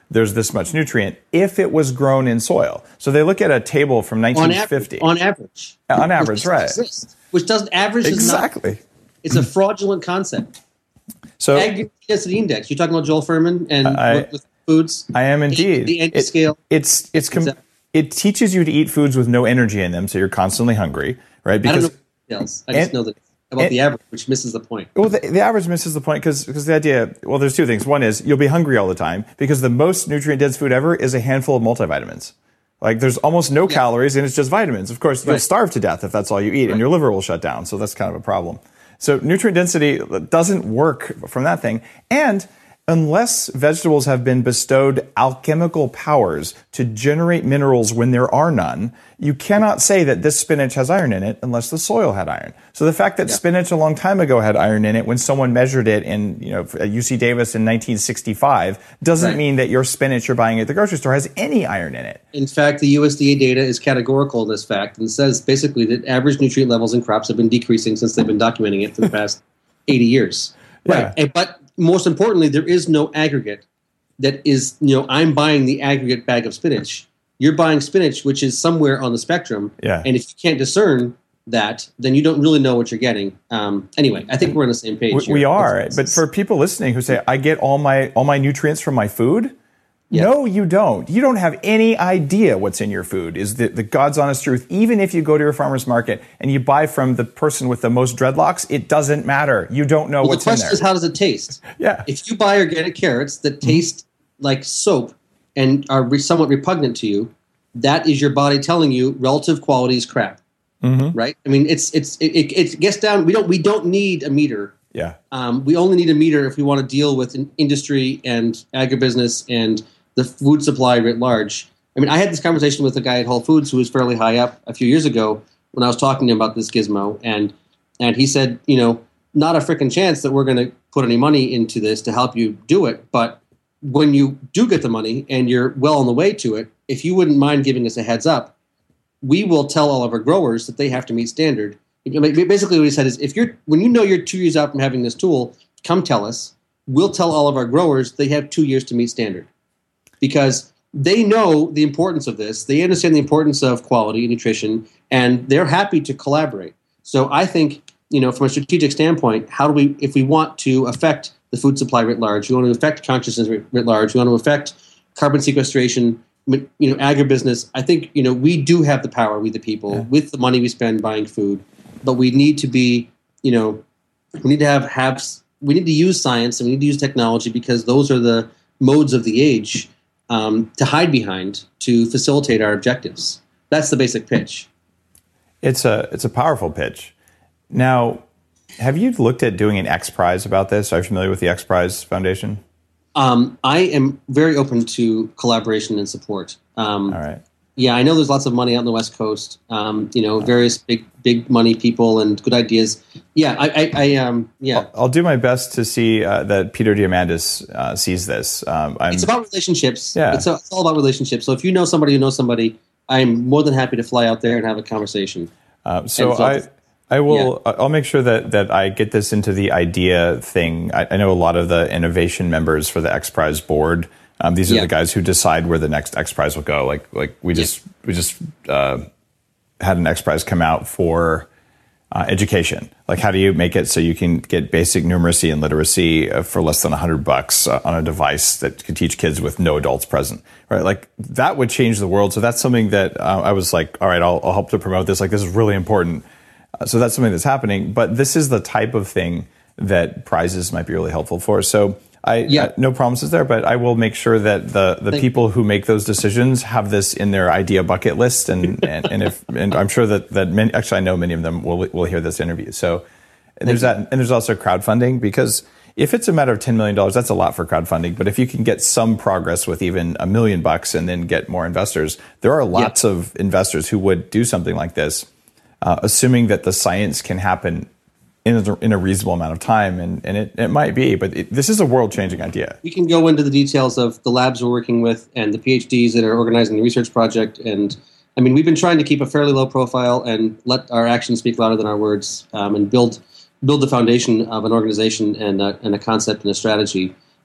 there's this much nutrient if it was grown in soil. So they look at a table from nineteen fifty.
On average. On average,
on average right.
Exist, which doesn't, average
exactly.
is not, it's a fraudulent concept.
So
Ag density index, you're talking about Joel Furman and
I,
with, with foods.
I am indeed.
The
it,
scale.
It's, it's, com-
exactly.
It teaches you to eat foods with no energy in them, so you're constantly hungry, right?
I
Because,
don't know the details. I just
and,
know that about
and,
the average, which misses the point.
Well, the, the average misses the point because because the idea, well, there's two things. One is you'll be hungry all the time because the most nutrient-dense food ever is a handful of multivitamins. Like there's almost no yeah. calories and it's just vitamins. Of course, you'll right. starve to death if that's all you eat, right. and your liver will shut down. So that's kind of a problem. So nutrient density doesn't work from that thing. And unless vegetables have been bestowed alchemical powers to generate minerals when there are none, you cannot say that this spinach has iron in it unless the soil had iron. So the fact that yeah. spinach a long time ago had iron in it when someone measured it in, you know, at U C Davis in nineteen sixty-five doesn't right. mean that your spinach you're buying at the grocery store has any iron in it.
In fact, the U S D A data is categorical in this fact and says basically that average nutrient levels in crops have been decreasing since they've been documenting it for the past eighty years.
Yeah.
Right. And, but most importantly, there is no aggregate that is, you know, I'm buying the aggregate bag of spinach. You're buying spinach, which is somewhere on the spectrum.
Yeah.
And if you can't discern that, then you don't really know what you're getting. Um, anyway, I think we're on the same page.
We,
here.
we are. But for people listening who say, I get all my all my nutrients from my food, yeah. no, you don't. You don't have any idea what's in your food, is the, the God's honest truth. Even if you go to your farmer's market and you buy from the person with the most dreadlocks, it doesn't matter. You don't know
well,
what's in there.
The question is, how does it taste?
Yeah.
If you buy organic carrots that taste mm-hmm. like soap and are re- somewhat repugnant to you, that is your body telling you relative quality is crap. Mm-hmm. Right? I mean, it's it's it, it, it gets down. We don't we don't need a meter.
Yeah.
Um, we only need a meter if we want to deal with an industry and agribusiness and the food supply writ large. I mean, I had this conversation with a guy at Whole Foods who was fairly high up a few years ago when I was talking to him about this gizmo, and and he said, you know, not a freaking chance that we're going to put any money into this to help you do it, but when you do get the money and you're well on the way to it, if you wouldn't mind giving us a heads up, we will tell all of our growers that they have to meet standard. Basically what he said is, if you're when you know you're two years out from having this tool, come tell us. We'll tell all of our growers they have two years to meet standard. Because they know the importance of this. They understand the importance of quality and nutrition, and they're happy to collaborate. So I think, you know, from a strategic standpoint, how do we, if we want to affect the food supply writ large, we want to affect consciousness writ large, we want to affect carbon sequestration, you know, agribusiness, I think, you know, we do have the power, we the people, yeah. with the money we spend buying food, but we need to be, you know, we need to have, have, we need to use science and we need to use technology because those are the modes of the age um, to hide behind to facilitate our objectives. That's the basic pitch.
It's a, it's a powerful pitch. Now, have you looked at doing an X Prize about this? Are you familiar with the X Prize Foundation?
Um, I am very open to collaboration and support. Um,
All right.
Yeah, I know there's lots of money out on the West Coast. Um, you know, various big, big money people and good ideas. Yeah, I, I, I um, yeah.
I'll, I'll do my best to see uh, that Peter Diamandis uh, sees this. Um, I'm,
it's about relationships.
Yeah.
It's, a, it's all about relationships. So if you know somebody who knows somebody, I'm more than happy to fly out there and have a conversation.
Uh, so I. I will. Yeah. I'll make sure that, that I get this into the idea thing. I, I know a lot of the innovation members for the X Prize board. Um, these are yeah. the guys who decide where the next X Prize will go. Like like we just yeah. we just uh, had an X Prize come out for uh, education. Like how do you make it so you can get basic numeracy and literacy uh, for less than a hundred bucks uh, on a device that can teach kids with no adults present. Right, like that would change the world. So that's something that uh, I was like, all right, I'll, I'll help to promote this. Like this is really important. So that's something that's happening, but this is the type of thing that prizes might be really helpful for. So I,
yeah.
uh, no promises there, but I will make sure that the, the people who make those decisions have this in their idea bucket list. And, and, and if, and I'm sure that, that many, actually I know many of them will, will hear this interview. So there's that. And there's also crowdfunding, because if it's a matter of ten million dollars, that's a lot for crowdfunding. But if you can get some progress with even a million bucks and then get more investors, there are lots yeah. of investors who would do something like this. Uh, assuming that the science can happen in a, in a reasonable amount of time, and, and it, it might be, but it, this is a world-changing idea.
We can go into the details of the labs we're working with and the PhDs that are organizing the research project. And I mean, we've been trying to keep a fairly low profile and let our actions speak louder than our words, um, and build build the foundation of an organization and a, and a concept and a strategy.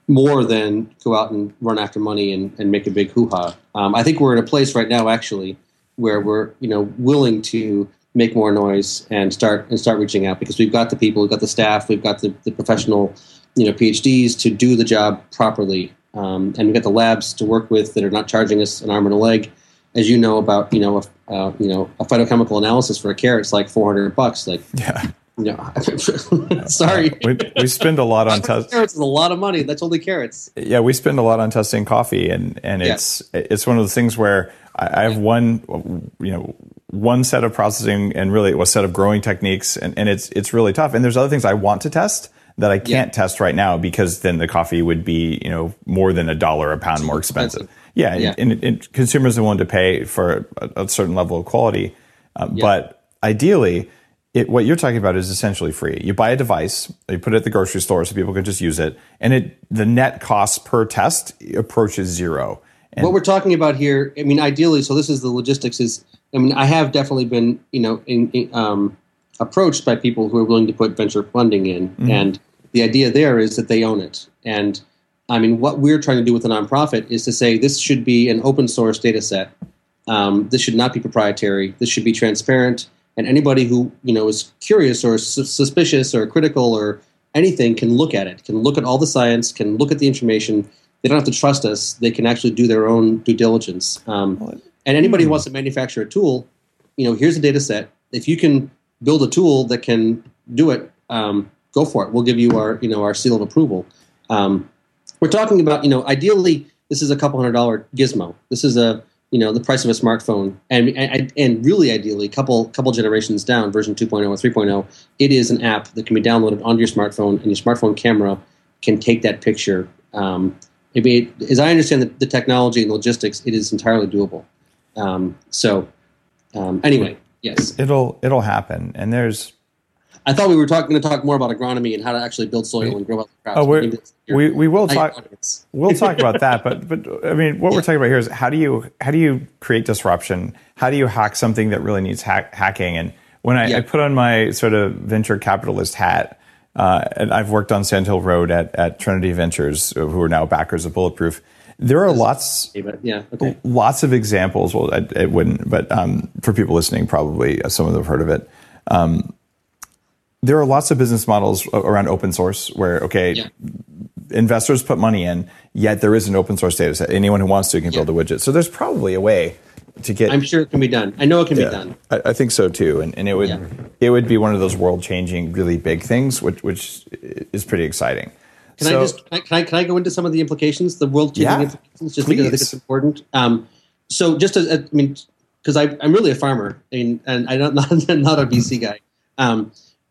more than go out and run after money and, and make a big hoo-ha. Um, I think we're in a place right now, actually, where we're you know willing to make more noise and start and start reaching out, because we've got the people, we've got the staff, we've got the, the professional, you know, PhDs to do the job properly, um, and we've got the labs to work with that are not charging us an arm and a leg. As you know about, you know, a, uh, you know, a phytochemical analysis for a carrot's like four hundred bucks. Like,
yeah,
you know, sorry,
uh, we, we spend a lot on testing.
Carrots is a lot of money. That's only carrots.
Yeah, we spend a lot on testing coffee, and and it's yeah. it's one of those things where I, I have one, you know. one set of processing and really a set of growing techniques, and, and it's it's really tough. And there's other things I want to test that I can't yeah. test right now, because then the coffee would be, you know, more than a dollar a pound more expensive. Yeah, yeah. And, and, and consumers are willing to pay for a, a certain level of quality. Uh, yeah. But ideally, it, what you're talking about is essentially free. You buy a device, you put it at the grocery store so people can just use it, and it the net cost per test approaches zero. And
what we're talking about here, I mean, ideally, so this is the logistics is, I mean, I have definitely been, you know, in, in, um, approached by people who are willing to put venture funding in. Mm-hmm. And the idea there is that they own it. And I mean, what we're trying to do with a nonprofit is to say this should be an open source data set. Um, this should not be proprietary. This should be transparent. And anybody who, you know, is curious or su- suspicious or critical or anything can look at it, can look at all the science, can look at the information. They don't have to trust us. They can actually do their own due diligence. Um, and anybody who wants to manufacture a tool, you know, here's a data set. If you can build a tool that can do it, um, go for it. We'll give you our, you know, our seal of approval. Um, we're talking about, you know, ideally, this is a couple hundred dollar gizmo. This is a, you know, the price of a smartphone. And and, and really, ideally, couple couple generations down, version two point oh or three point oh, it is an app that can be downloaded onto your smartphone, and your smartphone camera can take that picture. Um, I mean, as I understand the, the technology and logistics, it is entirely doable. Um, so, um, anyway, yes,
it'll it'll happen. And there's,
I thought we were talking going to talk more about agronomy and how to actually build soil we, and grow healthy crops.
Oh, we're, we we will talk. We'll talk about that. But but I mean, what we're talking about here is how do you how do you create disruption? How do you hack something that really needs hack, hacking? And when I, yeah. I put on my sort of venture capitalist hat. Uh, and I've worked on Sand Hill Road at, at Trinity Ventures, who are now backers of Bulletproof. There are lots,
yeah, okay.
lots of examples. Well, it, it wouldn't, but um, for people listening, probably some of them have heard of it. Um, there are lots of business models around open source where, okay, yeah. investors put money in, yet there is an open source data set. Anyone who wants to can yeah. build a widget. So there's probably a way to get.
I'm sure it can be done. I know it can
yeah,
be done.
I, I think so too, and and it would yeah. it would be one of those world changing, really big things, which which is pretty exciting.
Can so, I just can I, can I go into some of the implications, the world changing
yeah,
implications, just
please.
because I think it's important. Um, so just as, I mean, because I'm really a farmer, and and I'm not not a V C guy. Um,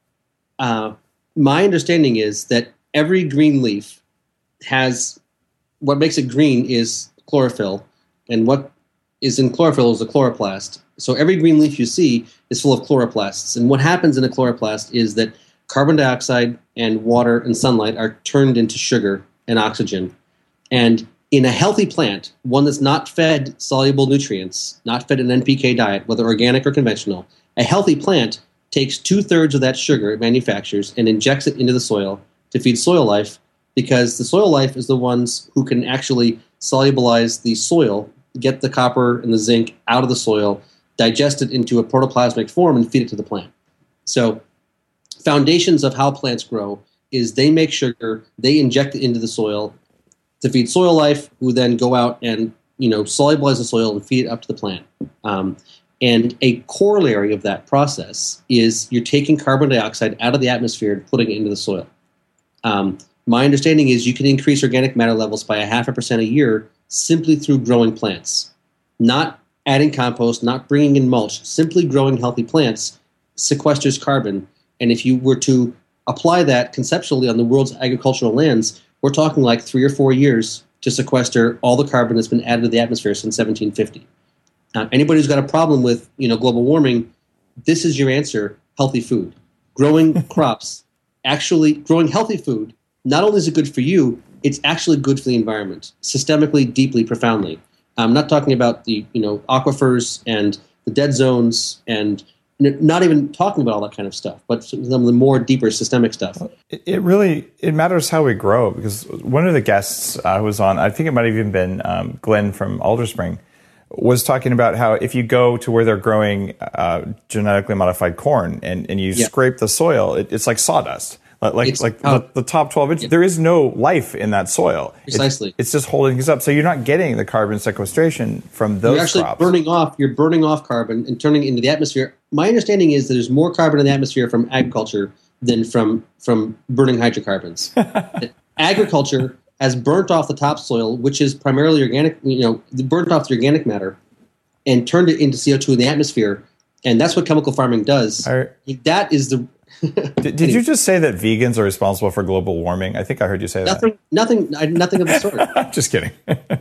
uh, my understanding is that every green leaf has what makes it green is chlorophyll, and what is in chlorophyll is a chloroplast. So every green leaf you see is full of chloroplasts. And what happens in a chloroplast is that carbon dioxide and water and sunlight are turned into sugar and oxygen. And in a healthy plant, one that's not fed soluble nutrients, not fed an N P K diet, whether organic or conventional, a healthy plant takes two-thirds of that sugar it manufactures and injects it into the soil to feed soil life, because the soil life is the ones who can actually solubilize the soil, get the copper and the zinc out of the soil, digest it into a protoplasmic form, and feed it to the plant. So foundations of how plants grow is they make sugar, they inject it into the soil to feed soil life, who then go out and, you know, solubilize the soil and feed it up to the plant. Um, and a corollary of that process is you're taking carbon dioxide out of the atmosphere and putting it into the soil. Um, my understanding is you can increase organic matter levels by a half a percent a year simply through growing plants. Not adding compost, not bringing in mulch, simply growing healthy plants sequesters carbon. And if you were to apply that conceptually on the world's agricultural lands, we're talking like three or four years to sequester all the carbon that's been added to the atmosphere since seventeen fifty. Uh, anybody who's got a problem with, you know, global warming, this is your answer: healthy food. Growing crops, actually growing healthy food, not only is it good for you, it's actually good for the environment, systemically, deeply, profoundly. I'm not talking about the, you know, aquifers and the dead zones and n- not even talking about all that kind of stuff, but some of the more deeper systemic stuff.
It, it really, it matters how we grow, because one of the guests I was on, I think it might have even been um, Glenn from Alderspring, was talking about how if you go to where they're growing uh, genetically modified corn and, and you yeah. scrape the soil, it, it's like sawdust. Like
it's,
like
oh,
the, the top twelve inches,
yeah.
there is no life in that soil.
Precisely,
it's, it's just holding things up. So you're not getting the carbon sequestration from those
You're actually
crops.
burning off. You're burning off carbon and turning it into the atmosphere. My understanding is that there's more carbon in the atmosphere from agriculture than from from burning hydrocarbons. Agriculture has burnt off the topsoil, which is primarily organic. You know, burnt off the organic matter and turned it into C O two in the atmosphere, and that's what chemical farming does.
Are,
that is the
did, did you just say that vegans are responsible for global warming? I think I heard you say
nothing,
that.
Nothing, nothing, nothing of the sort.
Just kidding.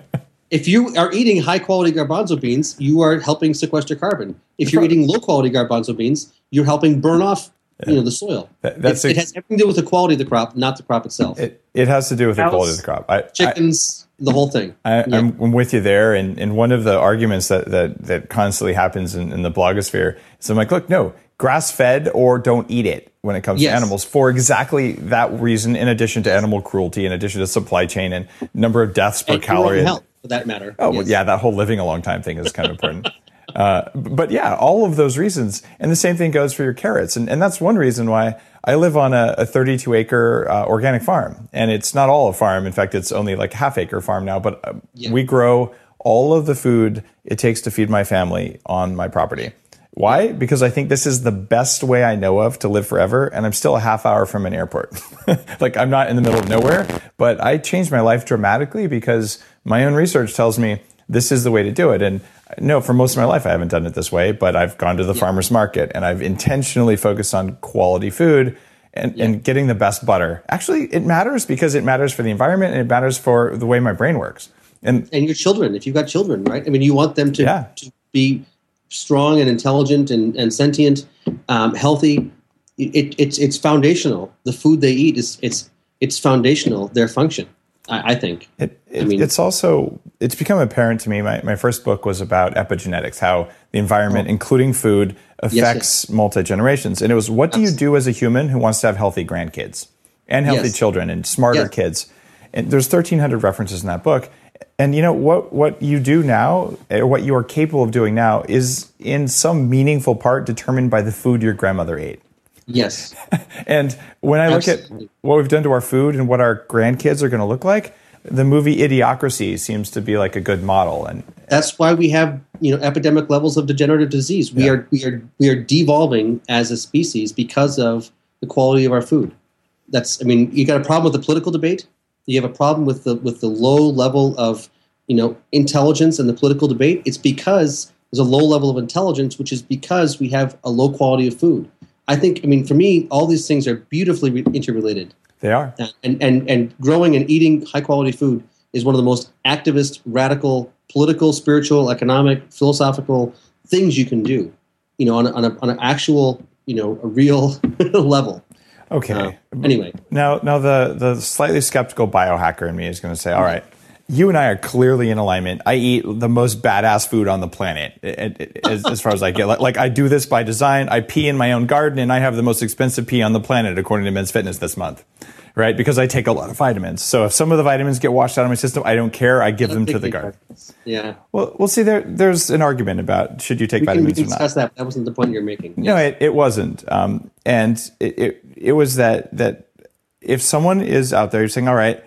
If you are eating high-quality garbanzo beans, you are helping sequester carbon. If you're eating low-quality garbanzo beans, you're helping burn off, you know, the soil.
That, that's
it, it has everything to do with the quality of the crop, not the crop itself.
It, it has to do with
Cows,
the quality of the crop. I,
chickens, I, the whole thing.
I,
yeah.
I'm, I'm with you there. And, and one of the arguments that, that, that constantly happens in, in the blogosphere is I'm like, look, no, grass-fed or don't eat it when it comes
yes.
to animals for exactly that reason, in addition to animal cruelty, in addition to supply chain and number of deaths per
and
calorie.
Health, for that matter.
Oh,
yes.
well, yeah, that whole living a long time thing is kind of important. uh, but yeah, all of those reasons. And the same thing goes for your carrots. And, and that's one reason why I live on a, a thirty-two acre uh, organic farm. And it's not all a farm. In fact, it's only like a half acre farm now. But uh, yeah. we grow all of the food it takes to feed my family on my property. Why? Because I think this is the best way I know of to live forever, and I'm still a half hour from an airport. Like, I'm not in the middle of nowhere, but I changed my life dramatically because my own research tells me this is the way to do it. And no, for most of my life, I haven't done it this way, but I've gone to the yeah. farmer's market, and I've intentionally focused on quality food and, yeah. and getting the best butter. Actually, it matters because it matters for the environment, and it matters for the way my brain works. And,
and your children, if you've got children, right? I mean, you want them to,
yeah.
to be strong and intelligent and, and sentient, um, healthy. It, it's it's foundational. The food they eat is it's it's foundational. Their function, I, I think.
It, it,
I mean,
it's also it's become apparent to me. My my first book was about epigenetics, how the environment, oh. including food, affects yes, yes. multi generations. And it was, what do you do as a human who wants to have healthy grandkids and healthy
yes.
children and smarter
yes.
kids? And there's thirteen hundred references in that book. And you know what? What you do now, or what you are capable of doing now, is in some meaningful part determined by the food your grandmother ate.
Yes.
And when I Absolutely. look at what we've done to our food and what our grandkids are going to look like, the movie Idiocracy seems to be like a good model. And
that's why we have, you know, epidemic levels of degenerative disease. We yeah. are we are we are devolving as a species because of the quality of our food. That's, I mean, you got a problem with the political debate. You have a problem with the with the low level of, you know, intelligence in the political debate. It's because there's a low level of intelligence, which is because we have a low quality of food. I think, I mean, for me, all these things are beautifully re- interrelated.
They are.
And, and and growing and eating high quality food is one of the most activist, radical, political, spiritual, economic, philosophical things you can do, you know, on a, on, a, on an actual, you know, a real level.
Okay.
Uh, anyway.
Now, now the, the slightly skeptical biohacker in me is going to say, all right, you and I are clearly in alignment. I eat the most badass food on the planet, it, it, as, as far as I get. Like, like, I do this by design. I pee in my own garden, and I have the most expensive pee on the planet, according to Men's Fitness this month, right? Because I take a lot of vitamins. So if some of the vitamins get washed out of my system, I don't care. I give them to the garden.
Yeah.
Well, we'll see. There, there's an argument about should you take
we can,
vitamins
we can
or not.
discuss that. That wasn't the point you're making.
No,
yes.
it, it wasn't. Um, and it, it it was that that if someone is out there saying, all right,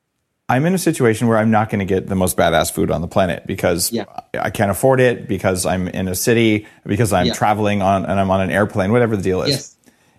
I'm in a situation where I'm not going to get the most badass food on the planet because
yeah.
I can't afford it, because I'm in a city, because I'm
yeah.
traveling on and I'm on an airplane, whatever the deal is.
Yes.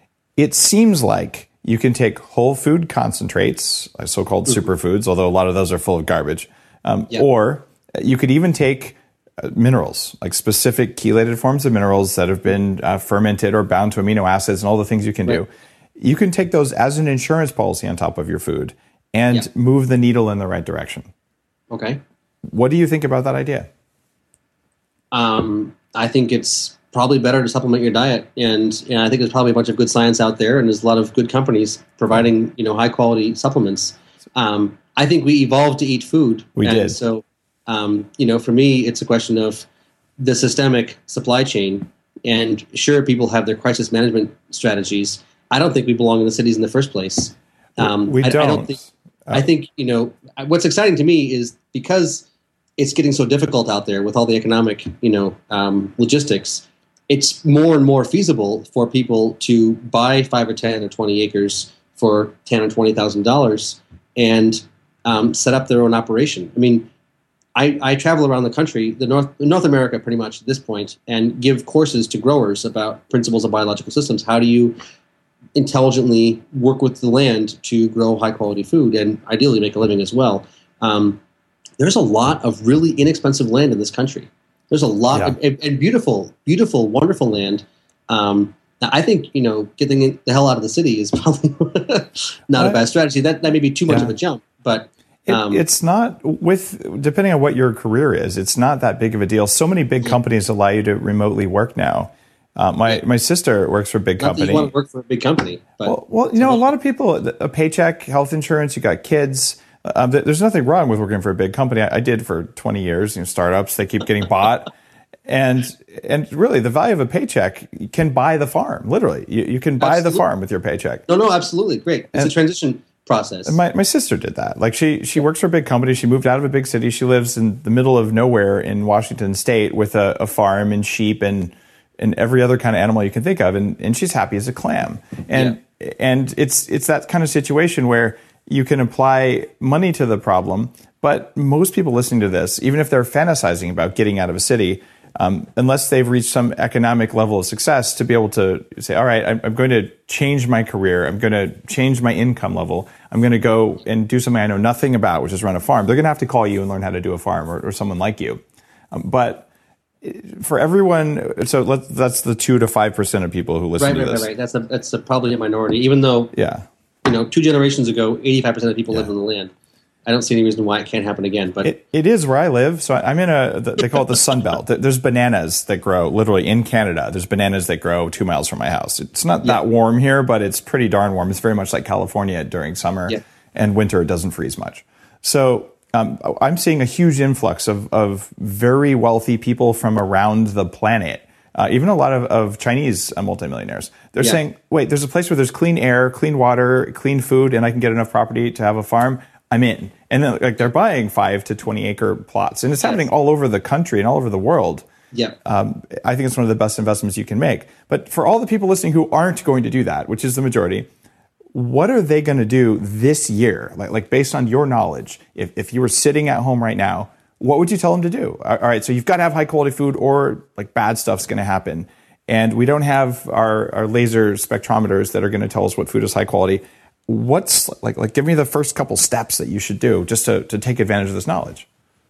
It seems like you can take whole food concentrates, so-called mm-hmm. superfoods, although a lot of those are full of garbage, um, yeah. or you could even take uh, minerals, like specific chelated forms of minerals that have been uh, fermented or bound to amino acids and all the things you can right. do. You can take those as an insurance policy on top of your food and yeah. move the needle in the right direction.
Okay.
What do you think about that idea?
Um, I think it's probably better to supplement your diet. And, and I think there's probably a bunch of good science out there, and there's a lot of good companies providing, you know, high quality supplements. Um, I think we evolved to eat food.
We
and
did.
So, um, you know, for me, it's a question of the systemic supply chain And sure, people have their crisis management strategies. I don't think we belong in the cities in the first place. Um,
we
I,
don't.
I don't think. I think, you know, what's exciting to me is because it's getting so difficult out there with all the economic, you know, um, logistics, it's more and more feasible for people to buy five or ten or twenty acres for ten or twenty thousand dollars and um, set up their own operation. I mean, I, I travel around the country, the North North America, pretty much at this point, and give courses to growers about principles of biological systems. How do you intelligently work with the land to grow high quality food and ideally make a living as well? Um, there's a lot of really inexpensive land in this country. There's a lot
Yeah.
of, and, and beautiful, beautiful, wonderful land. Um, now I think, you know, getting the hell out of the city is probably not a bad strategy. That that may be too much
Yeah.
of a jump, but
It,
um,
it's not with depending on what your career is. It's not that big of a deal. So many big companies allow you to remotely work now. Uh, my my sister works for a big
not that
company.
you want to work for a big company, but
Well, well, you know, a lot of people, a paycheck, health insurance, you got kids. Um, th- there's nothing wrong with working for a big company. I, I did for twenty years. You know, startups, they keep getting bought. And and really, the value of a paycheck can buy the farm. Literally, you, you can buy
Absolutely.
the farm with your paycheck.
no, no, absolutely, great. It's
And-
a transition process.
My my sister did that. Like she she works for a big company. She moved out of a big city. She lives in the middle of nowhere in Washington State with a, a farm and sheep and and every other kind of animal you can think of. And and she's happy as a clam. And and it's it's that kind of situation where you can apply money to the problem. But most people listening to this, even if they're fantasizing about getting out of a city, um, unless they've reached some economic level of success to be able to say, all right, I'm, I'm going to change my career. I'm going to change my income level. I'm going to go and do something I know nothing about, which is run a farm. They're going to have to call you and learn how to do a farm or, or someone like you. Um, but for everyone, so let, that's the two to five percent of people who listen
right,
to
right, right,
this.
right. That's a that's a, probably a minority. Even though
Yeah.
you know, two generations ago, eighty-five percent of people lived on the land. I don't see any reason why it can't happen again. But
It, it is where I live. So I'm in a, they call it the Sun Belt. There's bananas that grow literally in Canada. There's bananas that grow two miles from my house. It's not that warm here, but it's pretty darn warm. It's very much like California during summer,
Yeah.
and winter it doesn't freeze much. So um, I'm seeing a huge influx of, of very wealthy people from around the planet. Uh, even a lot of, of Chinese uh, multimillionaires. They're
Yeah.
saying, wait, there's a place where there's clean air, clean water, clean food, and I can get enough property to have a farm. I'm in. And then like they're buying five to twenty acre plots. And it's happening all over the country and all over the world.
yeah,
Um, I think it's one of the best investments you can make. But for all the people listening who aren't going to do that, which is the majority, what are they going to do this year? Like, like based on your knowledge, if, if you were sitting at home right now, what would you tell them to do? All right, so you've got to have high quality food or like bad stuff's going to happen. And we don't have our, our laser spectrometers that are going to tell us what food is high quality. What's like, like give me the first couple steps that you should do just to, to take advantage of this knowledge.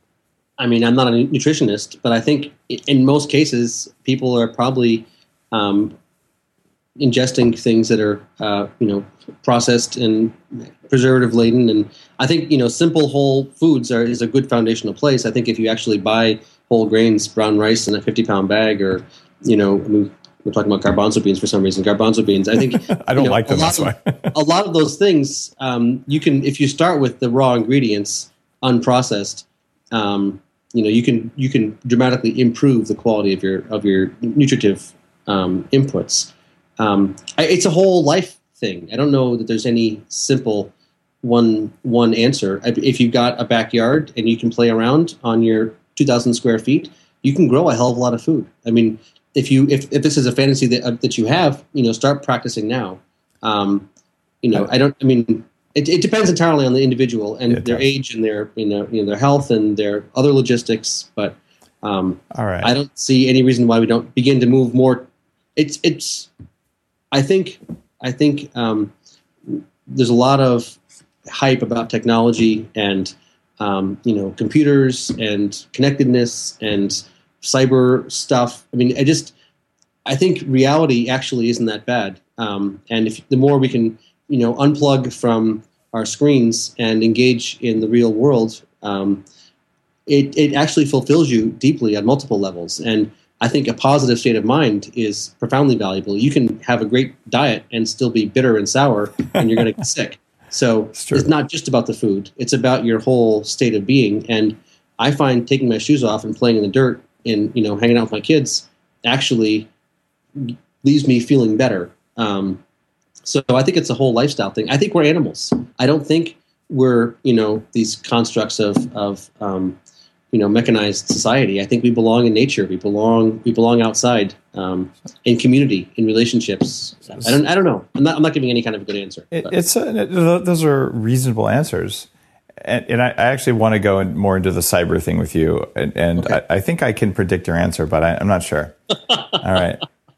I mean, I'm not a nutritionist, but I think in most cases, people are probably um, ingesting things that are, uh, you know, processed and preservative laden. And I think, you know, simple whole foods are is a good foundational place. I think if you actually buy whole grains, brown rice in a fifty pound bag, or, you know, I mean, we're talking about garbanzo beans for some reason. Garbanzo beans. I think
I don't
you know,
like them.
a lot
That's why.
of, a lot of those things, um, you can, if you start with the raw ingredients, unprocessed, um, you know, you can you can dramatically improve the quality of your of your nutritive um, inputs. Um, I, it's a whole life thing. I don't know that there's any simple one one answer. If you've got a backyard and you can play around on your two thousand square feet, you can grow a hell of a lot of food. I mean. If you if, if this is a fantasy that uh, that you have, you know, start practicing now. Um, you know, I don't. I mean, it, it depends entirely on the individual and
It
their
does.
age and their you know, you know their health and their other logistics. But um,
All right.
I don't see any reason why we don't begin to move more. It's it's. I think I think um, there's a lot of hype about technology and um, you know computers and connectedness and cyber stuff. I mean, I just, I think reality actually isn't that bad. Um, and if the more we can, you know, unplug from our screens and engage in the real world, um, it, it actually fulfills you deeply on multiple levels. And I think a positive state of mind is profoundly valuable. You can have a great diet and still be bitter and sour and you're going to get sick. So it's,
true.
it's not just about the food. It's about your whole state of being. And I find taking my shoes off and playing in the dirt and, you know, hanging out with my kids actually leaves me feeling better. Um, so I think it's a whole lifestyle thing. I think we're animals. I don't think we're, you know, these constructs of, of um, you know, mechanized society. I think we belong in nature. We belong, we belong outside, um, in community, in relationships. I don't, I don't know. I'm not, I'm not giving any kind of a good answer.
It, it's a, those are reasonable answers. And, and I, I actually want to go in more into the cyber thing with you. And, and okay. I, I think I can predict your answer, but I, I'm not sure. All right.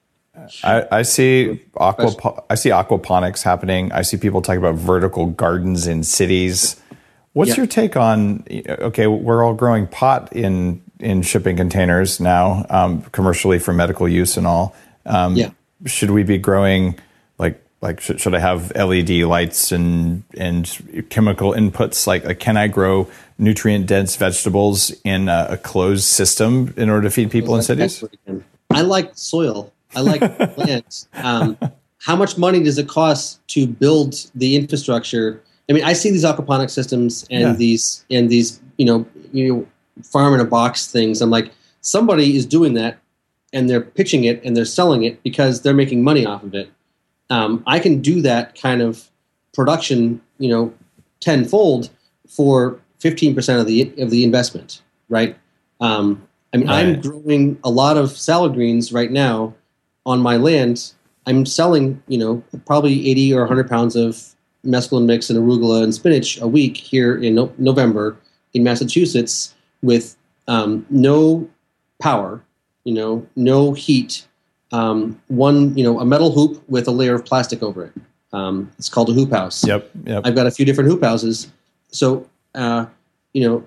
I, I see aqua, I see aquaponics happening. I see people talking about vertical gardens in cities. What's yeah. your take on, okay, we're all growing pot in, in shipping containers now, um, commercially for medical use and all. Um, yeah. Should we be growing, like, like should, should I have L E D lights and, and chemical inputs? Like, like can I grow nutrient-dense vegetables in a, a closed system in order to feed people in cities?
I like soil. I like land. Um, how much money does it cost to build the infrastructure? I mean, I see these aquaponic systems and yeah. these and these, you know, you know, farm in a box things. I'm like, somebody is doing that, and they're pitching it and they're selling it because they're making money off of it. Um, I can do that kind of production, you know, tenfold for fifteen percent of the of the investment, right? Um, I mean, right. I'm growing a lot of salad greens right now on my land. I'm selling, you know, probably eighty or one hundred pounds of mesclun mix and arugula and spinach a week here in no- November in Massachusetts with um, no power, you know, no heat, um, one, you know, a metal hoop with a layer of plastic over it. Um, it's called a hoop house.
Yep, yep.
I've got a few different hoop houses. So, uh, you know,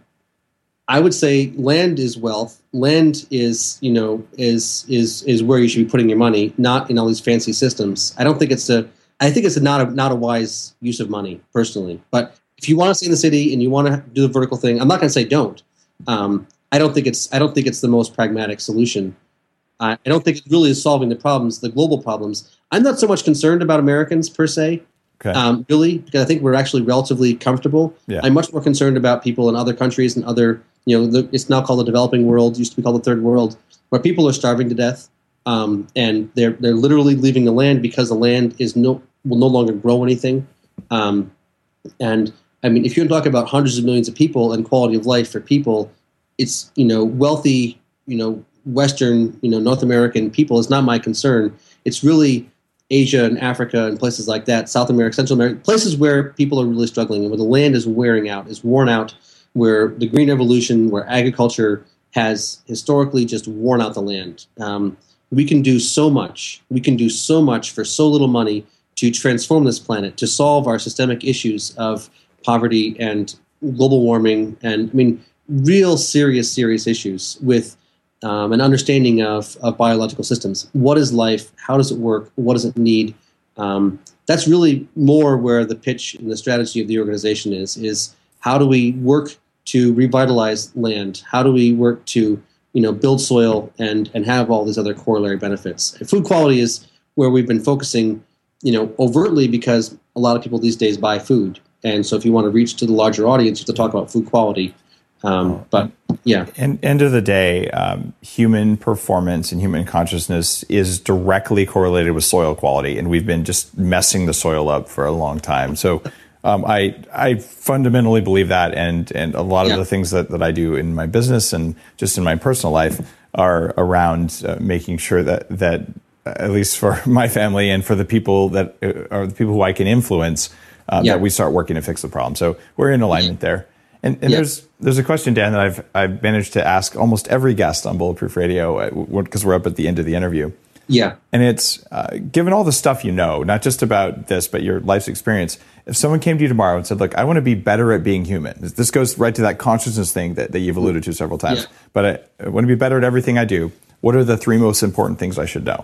I would say land is wealth. Land is, you know, is is is where you should be putting your money, not in all these fancy systems. I don't think it's a. I think it's a not a not a wise use of money, personally. But if you want to stay in the city and you want to do the vertical thing, I'm not going to say don't. Um, I don't think it's. I don't think it's the most pragmatic solution. Uh, I don't think it really is solving the problems, the global problems. I'm not so much concerned about Americans per se.
Okay.
Um, really, because I think we're actually relatively comfortable.
Yeah.
I'm much more concerned about people in other countries and other. You know, the, it's now called the developing world. Used to be called the third world, where people are starving to death, um, and they're they're literally leaving the land because the land is no will no longer grow anything. Um, and I mean, if you talk about hundreds of millions of people and quality of life for people, it's you know wealthy, you know Western, you know North American people is not my concern. It's really Asia and Africa and places like that, South America, Central America, places where people are really struggling and where the land is wearing out, is worn out. Where the green revolution, where agriculture has historically just worn out the land. Um, we can do so much. We can do so much for so little money to transform this planet, to solve our systemic issues of poverty and global warming, and I mean, real serious, serious issues with um, an understanding of, of biological systems. What is life? How does it work? What does it need? Um, that's really more where the pitch and the strategy of the organization is, is how do we work to revitalize land? How do we work to, you know, build soil and and have all these other corollary benefits? And food quality is where we've been focusing, you know, overtly because a lot of people these days buy food, and so if you want to reach to the larger audience, you have to talk about food quality. Um, but yeah,
and end of the day, um, human performance and human consciousness is directly correlated with soil quality, and we've been just messing the soil up for a long time. So. Um, I I fundamentally believe that, and and a lot of yeah. the things that, that I do in my business and just in my personal life are around uh, making sure that that uh, at least for my family and for the people that uh, are the people who I can influence, uh, yeah. that we start working to fix the problem. So we're in alignment yeah. there. And, and yeah. there's there's a question, Dan, that I've I've managed to ask almost every guest on Bulletproof Radio because we're up at the end of the interview.
Yeah.
And it's, uh, given all the stuff you know, not just about this, but your life's experience, if someone came to you tomorrow and said, look, I want to be better at being human. This goes right to that consciousness thing that, that you've alluded to several times. Yeah. But I, I want to be better at everything I do. What are the three most important things I should know?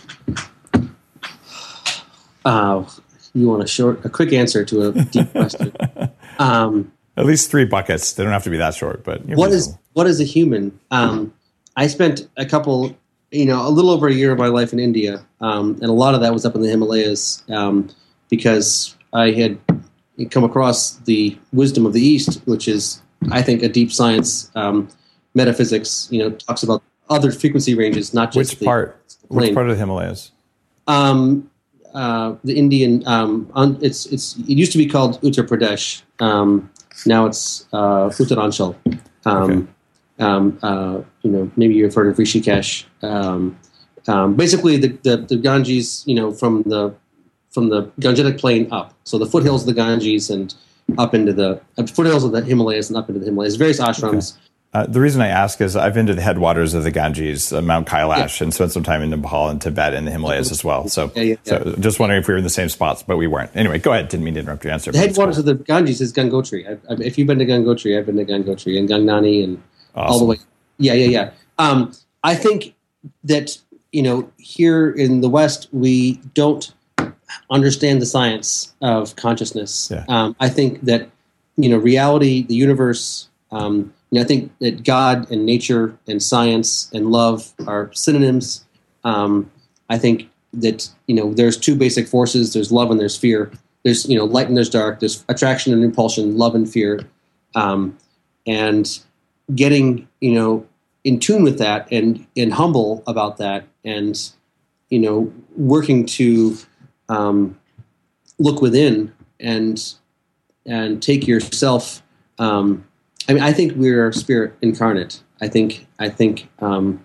Uh, you want a short, a quick answer to a deep question. Um,
at least three buckets. They don't have to be that short, but.
What is, what is a human? Um, I spent a couple... you know, a little over a year of my life in India, um, and a lot of that was up in the Himalayas um, because I had come across the wisdom of the East, which is, I think, a deep science, um, metaphysics. You know, talks about other frequency ranges, not just
which
the
part.
plane.
Which part of the Himalayas?
Um, uh, the Indian. Um, on, it's it's it used to be called Uttar Pradesh. Um, now it's uh, Uttaranchal. Um,
Okay.
um, uh, you know, maybe you've heard of Rishikesh. Um, um, basically, the, the the Ganges. You know, from the from the Gangetic Plain up. So the foothills of the Ganges and up into the uh, foothills of the Himalayas and up into the Himalayas. Various ashrams.
Okay. Uh, the reason I ask is I've been to the headwaters of the Ganges, uh, Mount Kailash, yeah. and spent some time in Nepal and Tibet and the Himalayas as well. So, yeah, yeah, yeah. so just wondering if we were in the same spots, but we weren't. Anyway, go ahead. Didn't mean to interrupt your answer.
The headwaters cool. of the Ganges is Gangotri. I've, I've, if you've been to Gangotri, I've been to Gangotri and Gangnani and awesome. all the way. Yeah, yeah, yeah. Um, I think that, you know, here in the West, we don't understand the science of consciousness.
Yeah.
Um, I think that, you know, reality, the universe, um, you know, I think that God and nature and science and love are synonyms. Um, I think that, you know, there's two basic forces. There's love and there's fear. There's, you know, light and there's dark. There's attraction and repulsion, love and fear. Um, and getting, you know, in tune with that and, and humble about that and, you know, working to um, look within and and take yourself um, I mean, I think we're spirit incarnate. I think, I think, um,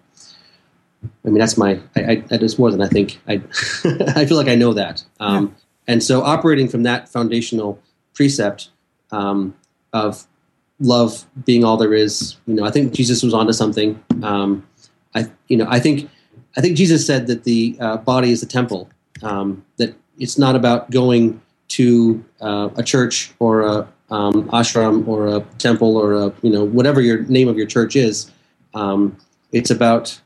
I mean, that's my, I, I, that is more than I think. I, I feel like I know that. Um, yeah. And so operating from that foundational precept um, of love being all there is, you know, I think Jesus was onto something. Um, I, you know, I think, I think Jesus said that the uh, body is a temple, um, that it's not about going to uh, a church or a, Um, ashram or a temple or a, you know, whatever your name of your church is. Um, it's about,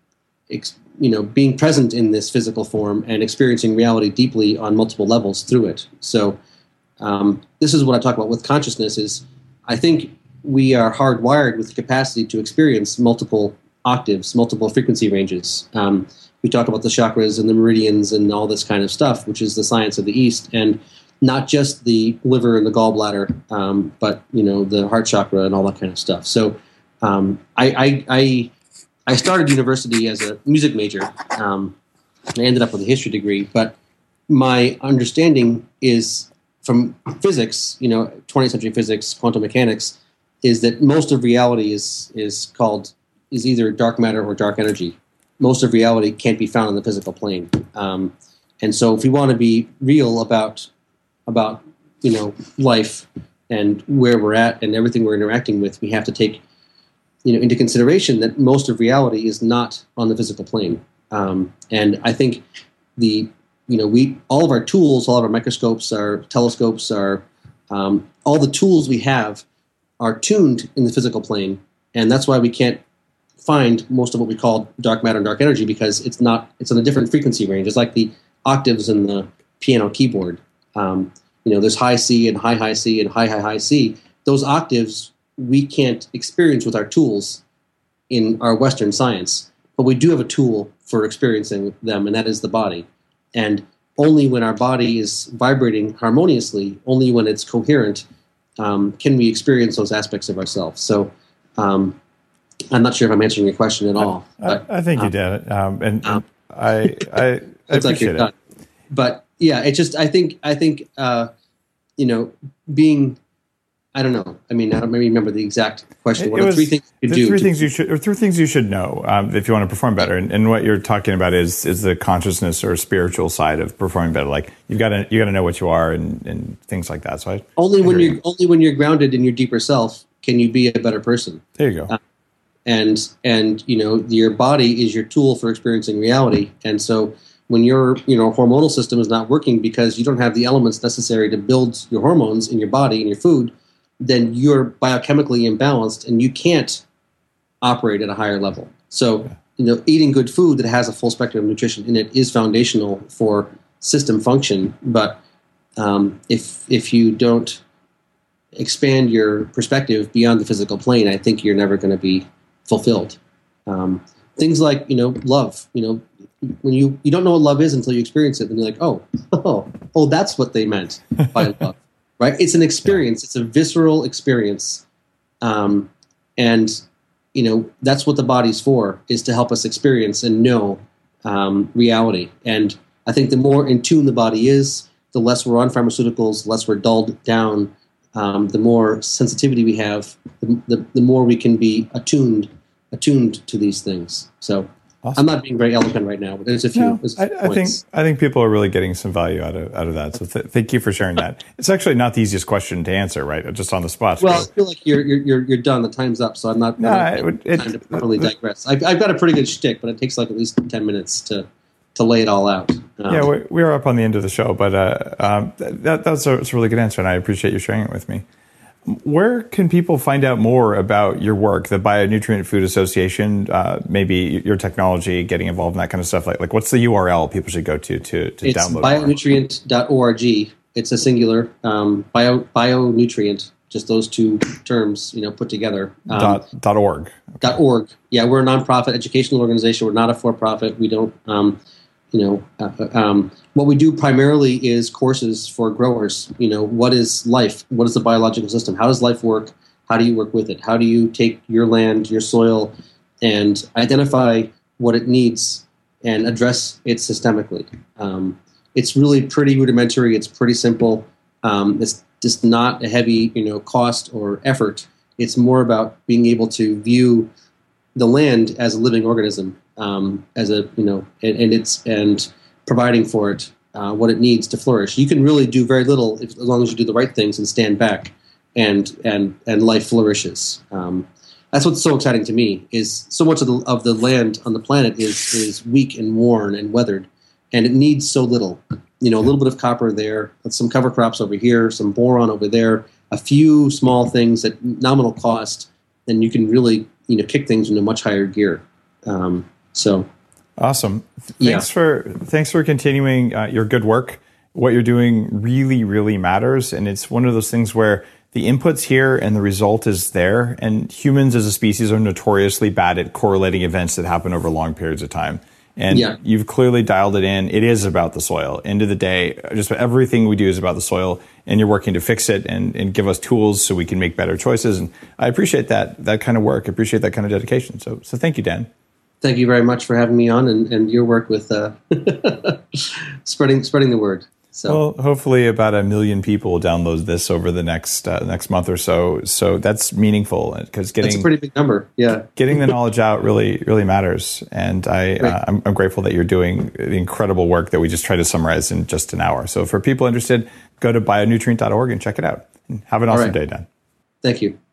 ex, you know, being present in this physical form and experiencing reality deeply on multiple levels through it. So um, this is what I talk about with consciousness is I think we are hardwired with the capacity to experience multiple octaves, multiple frequency ranges. Um, we talk about the chakras and the meridians and all this kind of stuff, which is the science of the East. And not just the liver and the gallbladder, um, but you know the heart chakra and all that kind of stuff. So um, I, I, I I started university as a music major. Um, and I ended up with a history degree, but my understanding is from physics, you know, twentieth century physics, quantum mechanics, is that most of reality is is called is either dark matter or dark energy. Most of reality can't be found on the physical plane, um, and so if we want to be real about about, you know, life and where we're at and everything we're interacting with, we have to take, you know, into consideration that most of reality is not on the physical plane. Um, and I think the, you know, we, all of our tools, all of our microscopes, our telescopes, our, um, all the tools we have are tuned in the physical plane. And that's why we can't find most of what we call dark matter and dark energy because it's not, it's on a different frequency range. It's like the octaves in the piano keyboard. Um, you know, there's high C and high high C and high high high C. Those octaves we can't experience with our tools in our Western science, but we do have a tool for experiencing them, and that is the body. And only when our body is vibrating harmoniously, only when it's coherent, um, can we experience those aspects of ourselves. So um, I'm not sure if I'm answering your question at all.
I,
but,
I think
um,
you did. Um, and
um,
I, I, I appreciate
like
it.
But yeah, it just, I think, I think, uh, you know, being, I don't know. I mean, I don't maybe remember the exact question. What
it
are
was,
three things you
the
do?
Three
to,
things you should, or three things you should know um, if you want to perform better. And, and what you're talking about is is the consciousness or spiritual side of performing better. Like you've got to you got to know what you are and, and things like that. So I,
only
I
when
you
you're only when you're grounded in your deeper self can you be a better person.
There you go.
Uh, and and you know your body is your tool for experiencing reality, and so. When your you know hormonal system is not working because you don't have the elements necessary to build your hormones in your body and your food, then you're biochemically imbalanced and you can't operate at a higher level. So you know, eating good food that has a full spectrum of nutrition in it is foundational for system function. But um, if if you don't expand your perspective beyond the physical plane, I think you're never going to be fulfilled. Um, things like you know love, you know. When you, you don't know what love is until you experience it, and you're like, oh, oh, oh, that's what they meant by love, right? It's an experience. It's a visceral experience. Um, and, you know, that's what the body's for, is to help us experience and know um, reality. And I think the more in tune the body is, the less we're on pharmaceuticals, the less we're dulled down, um, the more sensitivity we have, the, the, the more we can be attuned attuned to these things. So awesome. I'm not being very eloquent right now, but there's a few.
No,
there's
I, I think I think people are really getting some value out of out of that. So th- thank you for sharing that. It's actually not the easiest question to answer, right? Just on the spot.
Well, I feel like you're you're you're done. The time's up, so I'm not.
No,
I
it,
don't
it,
have time to properly digress. I've, I've got a pretty good shtick, but it takes like at least ten minutes to to lay it all out. Um,
yeah, we, we are up on the end of the show, but uh, um, that that's a, it's a really good answer, and I appreciate you sharing it with me. Where can people find out more about your work, the Bionutrient Food Association, uh, maybe your technology, getting involved in that kind of stuff? Like, like what's the U R L people should go to to, to
it's
download?
It's bionutrient dot org. It's a singular, um, bio, bionutrient, just those two terms, you know, put together. Um,
dot, dot org. Okay.
Dot org. Yeah, we're a nonprofit educational organization. We're not a for-profit. We don't, um, you know, uh, um, what we do primarily is courses for growers. You know, what is life? What is the biological system? How does life work? How do you work with it? How do you take your land, your soil, and identify what it needs and address it systemically? Um, it's really pretty rudimentary. It's pretty simple. Um, it's just not a heavy, you know, cost or effort. It's more about being able to view the land as a living organism, um, as a, you know, and, and it's and providing for it uh, what it needs to flourish. You can really do very little if, as long as you do the right things and stand back, and and and life flourishes. Um, that's what's so exciting to me. Is so much of the of the land on the planet is is weak and worn and weathered, and it needs so little. You know, a little bit of copper there, some cover crops over here, some boron over there, a few small things at nominal cost, and you can really, you know, kick things into much higher gear. Um, so,
awesome! Thanks
yeah.
for thanks for continuing uh, your good work. What you're doing really, really matters, and it's one of those things where the input's here and the result is there. And humans as a species are notoriously bad at correlating events that happen over long periods of time. And
yeah.
you've clearly dialed it in. It is about the soil. End of the day, just everything we do is about the soil, and you're working to fix it and, and give us tools so we can make better choices. And I appreciate that that kind of work. I appreciate that kind of dedication. So, so thank you, Dan.
Thank you very much for having me on, and, and your work with uh, spreading spreading the word. So.
Well, hopefully about a million people will download this over the next uh, next month or so. So that's meaningful, because getting
that's a pretty big number. Yeah,
getting the knowledge out really really matters. And I uh, I'm, I'm grateful that you're doing the incredible work that we just tried to summarize in just an hour. So for people interested, go to bionutrient dot org and check it out. And have an awesome
right.
day, Dan.
Thank you.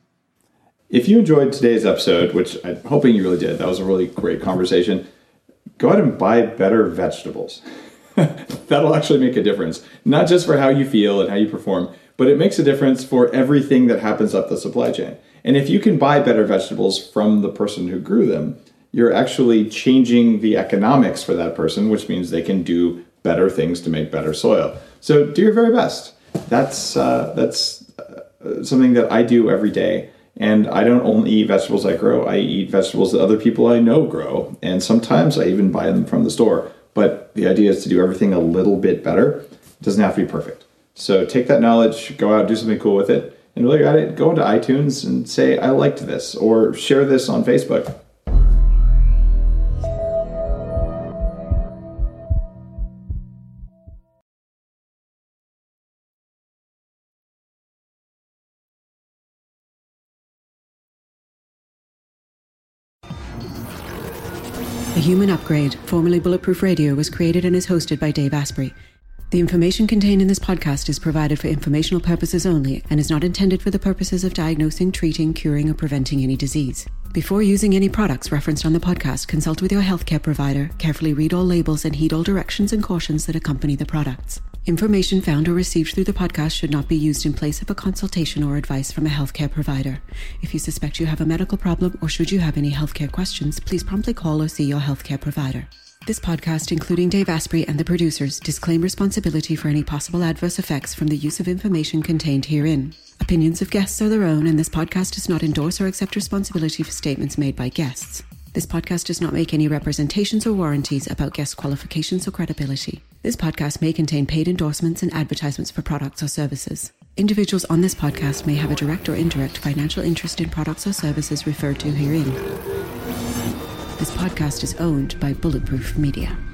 If you enjoyed today's episode, which I'm hoping you really did, that was a really great conversation. Go ahead and buy better vegetables. That'll actually make a difference, not just for how you feel and how you perform, but it makes a difference for everything that happens up the supply chain. And if you can buy better vegetables from the person who grew them, you're actually changing the economics for that person, which means they can do better things to make better soil. So do your very best. That's uh, that's uh, something that I do every day. And I don't only eat vegetables I grow, I eat vegetables that other people I know grow. And sometimes I even buy them from the store. But the idea is to do everything a little bit better. It doesn't have to be perfect. So take that knowledge, go out, do something cool with it. And while you're at it, go into iTunes and say, I liked this, or share this on Facebook.
The Human Upgrade, formerly Bulletproof Radio, was created and is hosted by Dave Asprey. The information contained in this podcast is provided for informational purposes only and is not intended for the purposes of diagnosing, treating, curing, or preventing any disease. Before using any products referenced on the podcast, consult with your healthcare provider, carefully read all labels, and heed all directions and cautions that accompany the products. Information found or received through the podcast should not be used in place of a consultation or advice from a healthcare provider. If you suspect you have a medical problem or should you have any healthcare questions, please promptly call or see your healthcare provider. This podcast, including Dave Asprey and the producers, disclaim responsibility for any possible adverse effects from the use of information contained herein. Opinions of guests are their own, and this podcast does not endorse or accept responsibility for statements made by guests. This podcast does not make any representations or warranties about guest qualifications or credibility. This podcast may contain paid endorsements and advertisements for products or services. Individuals on this podcast may have a direct or indirect financial interest in products or services referred to herein. This podcast is owned by Bulletproof Media.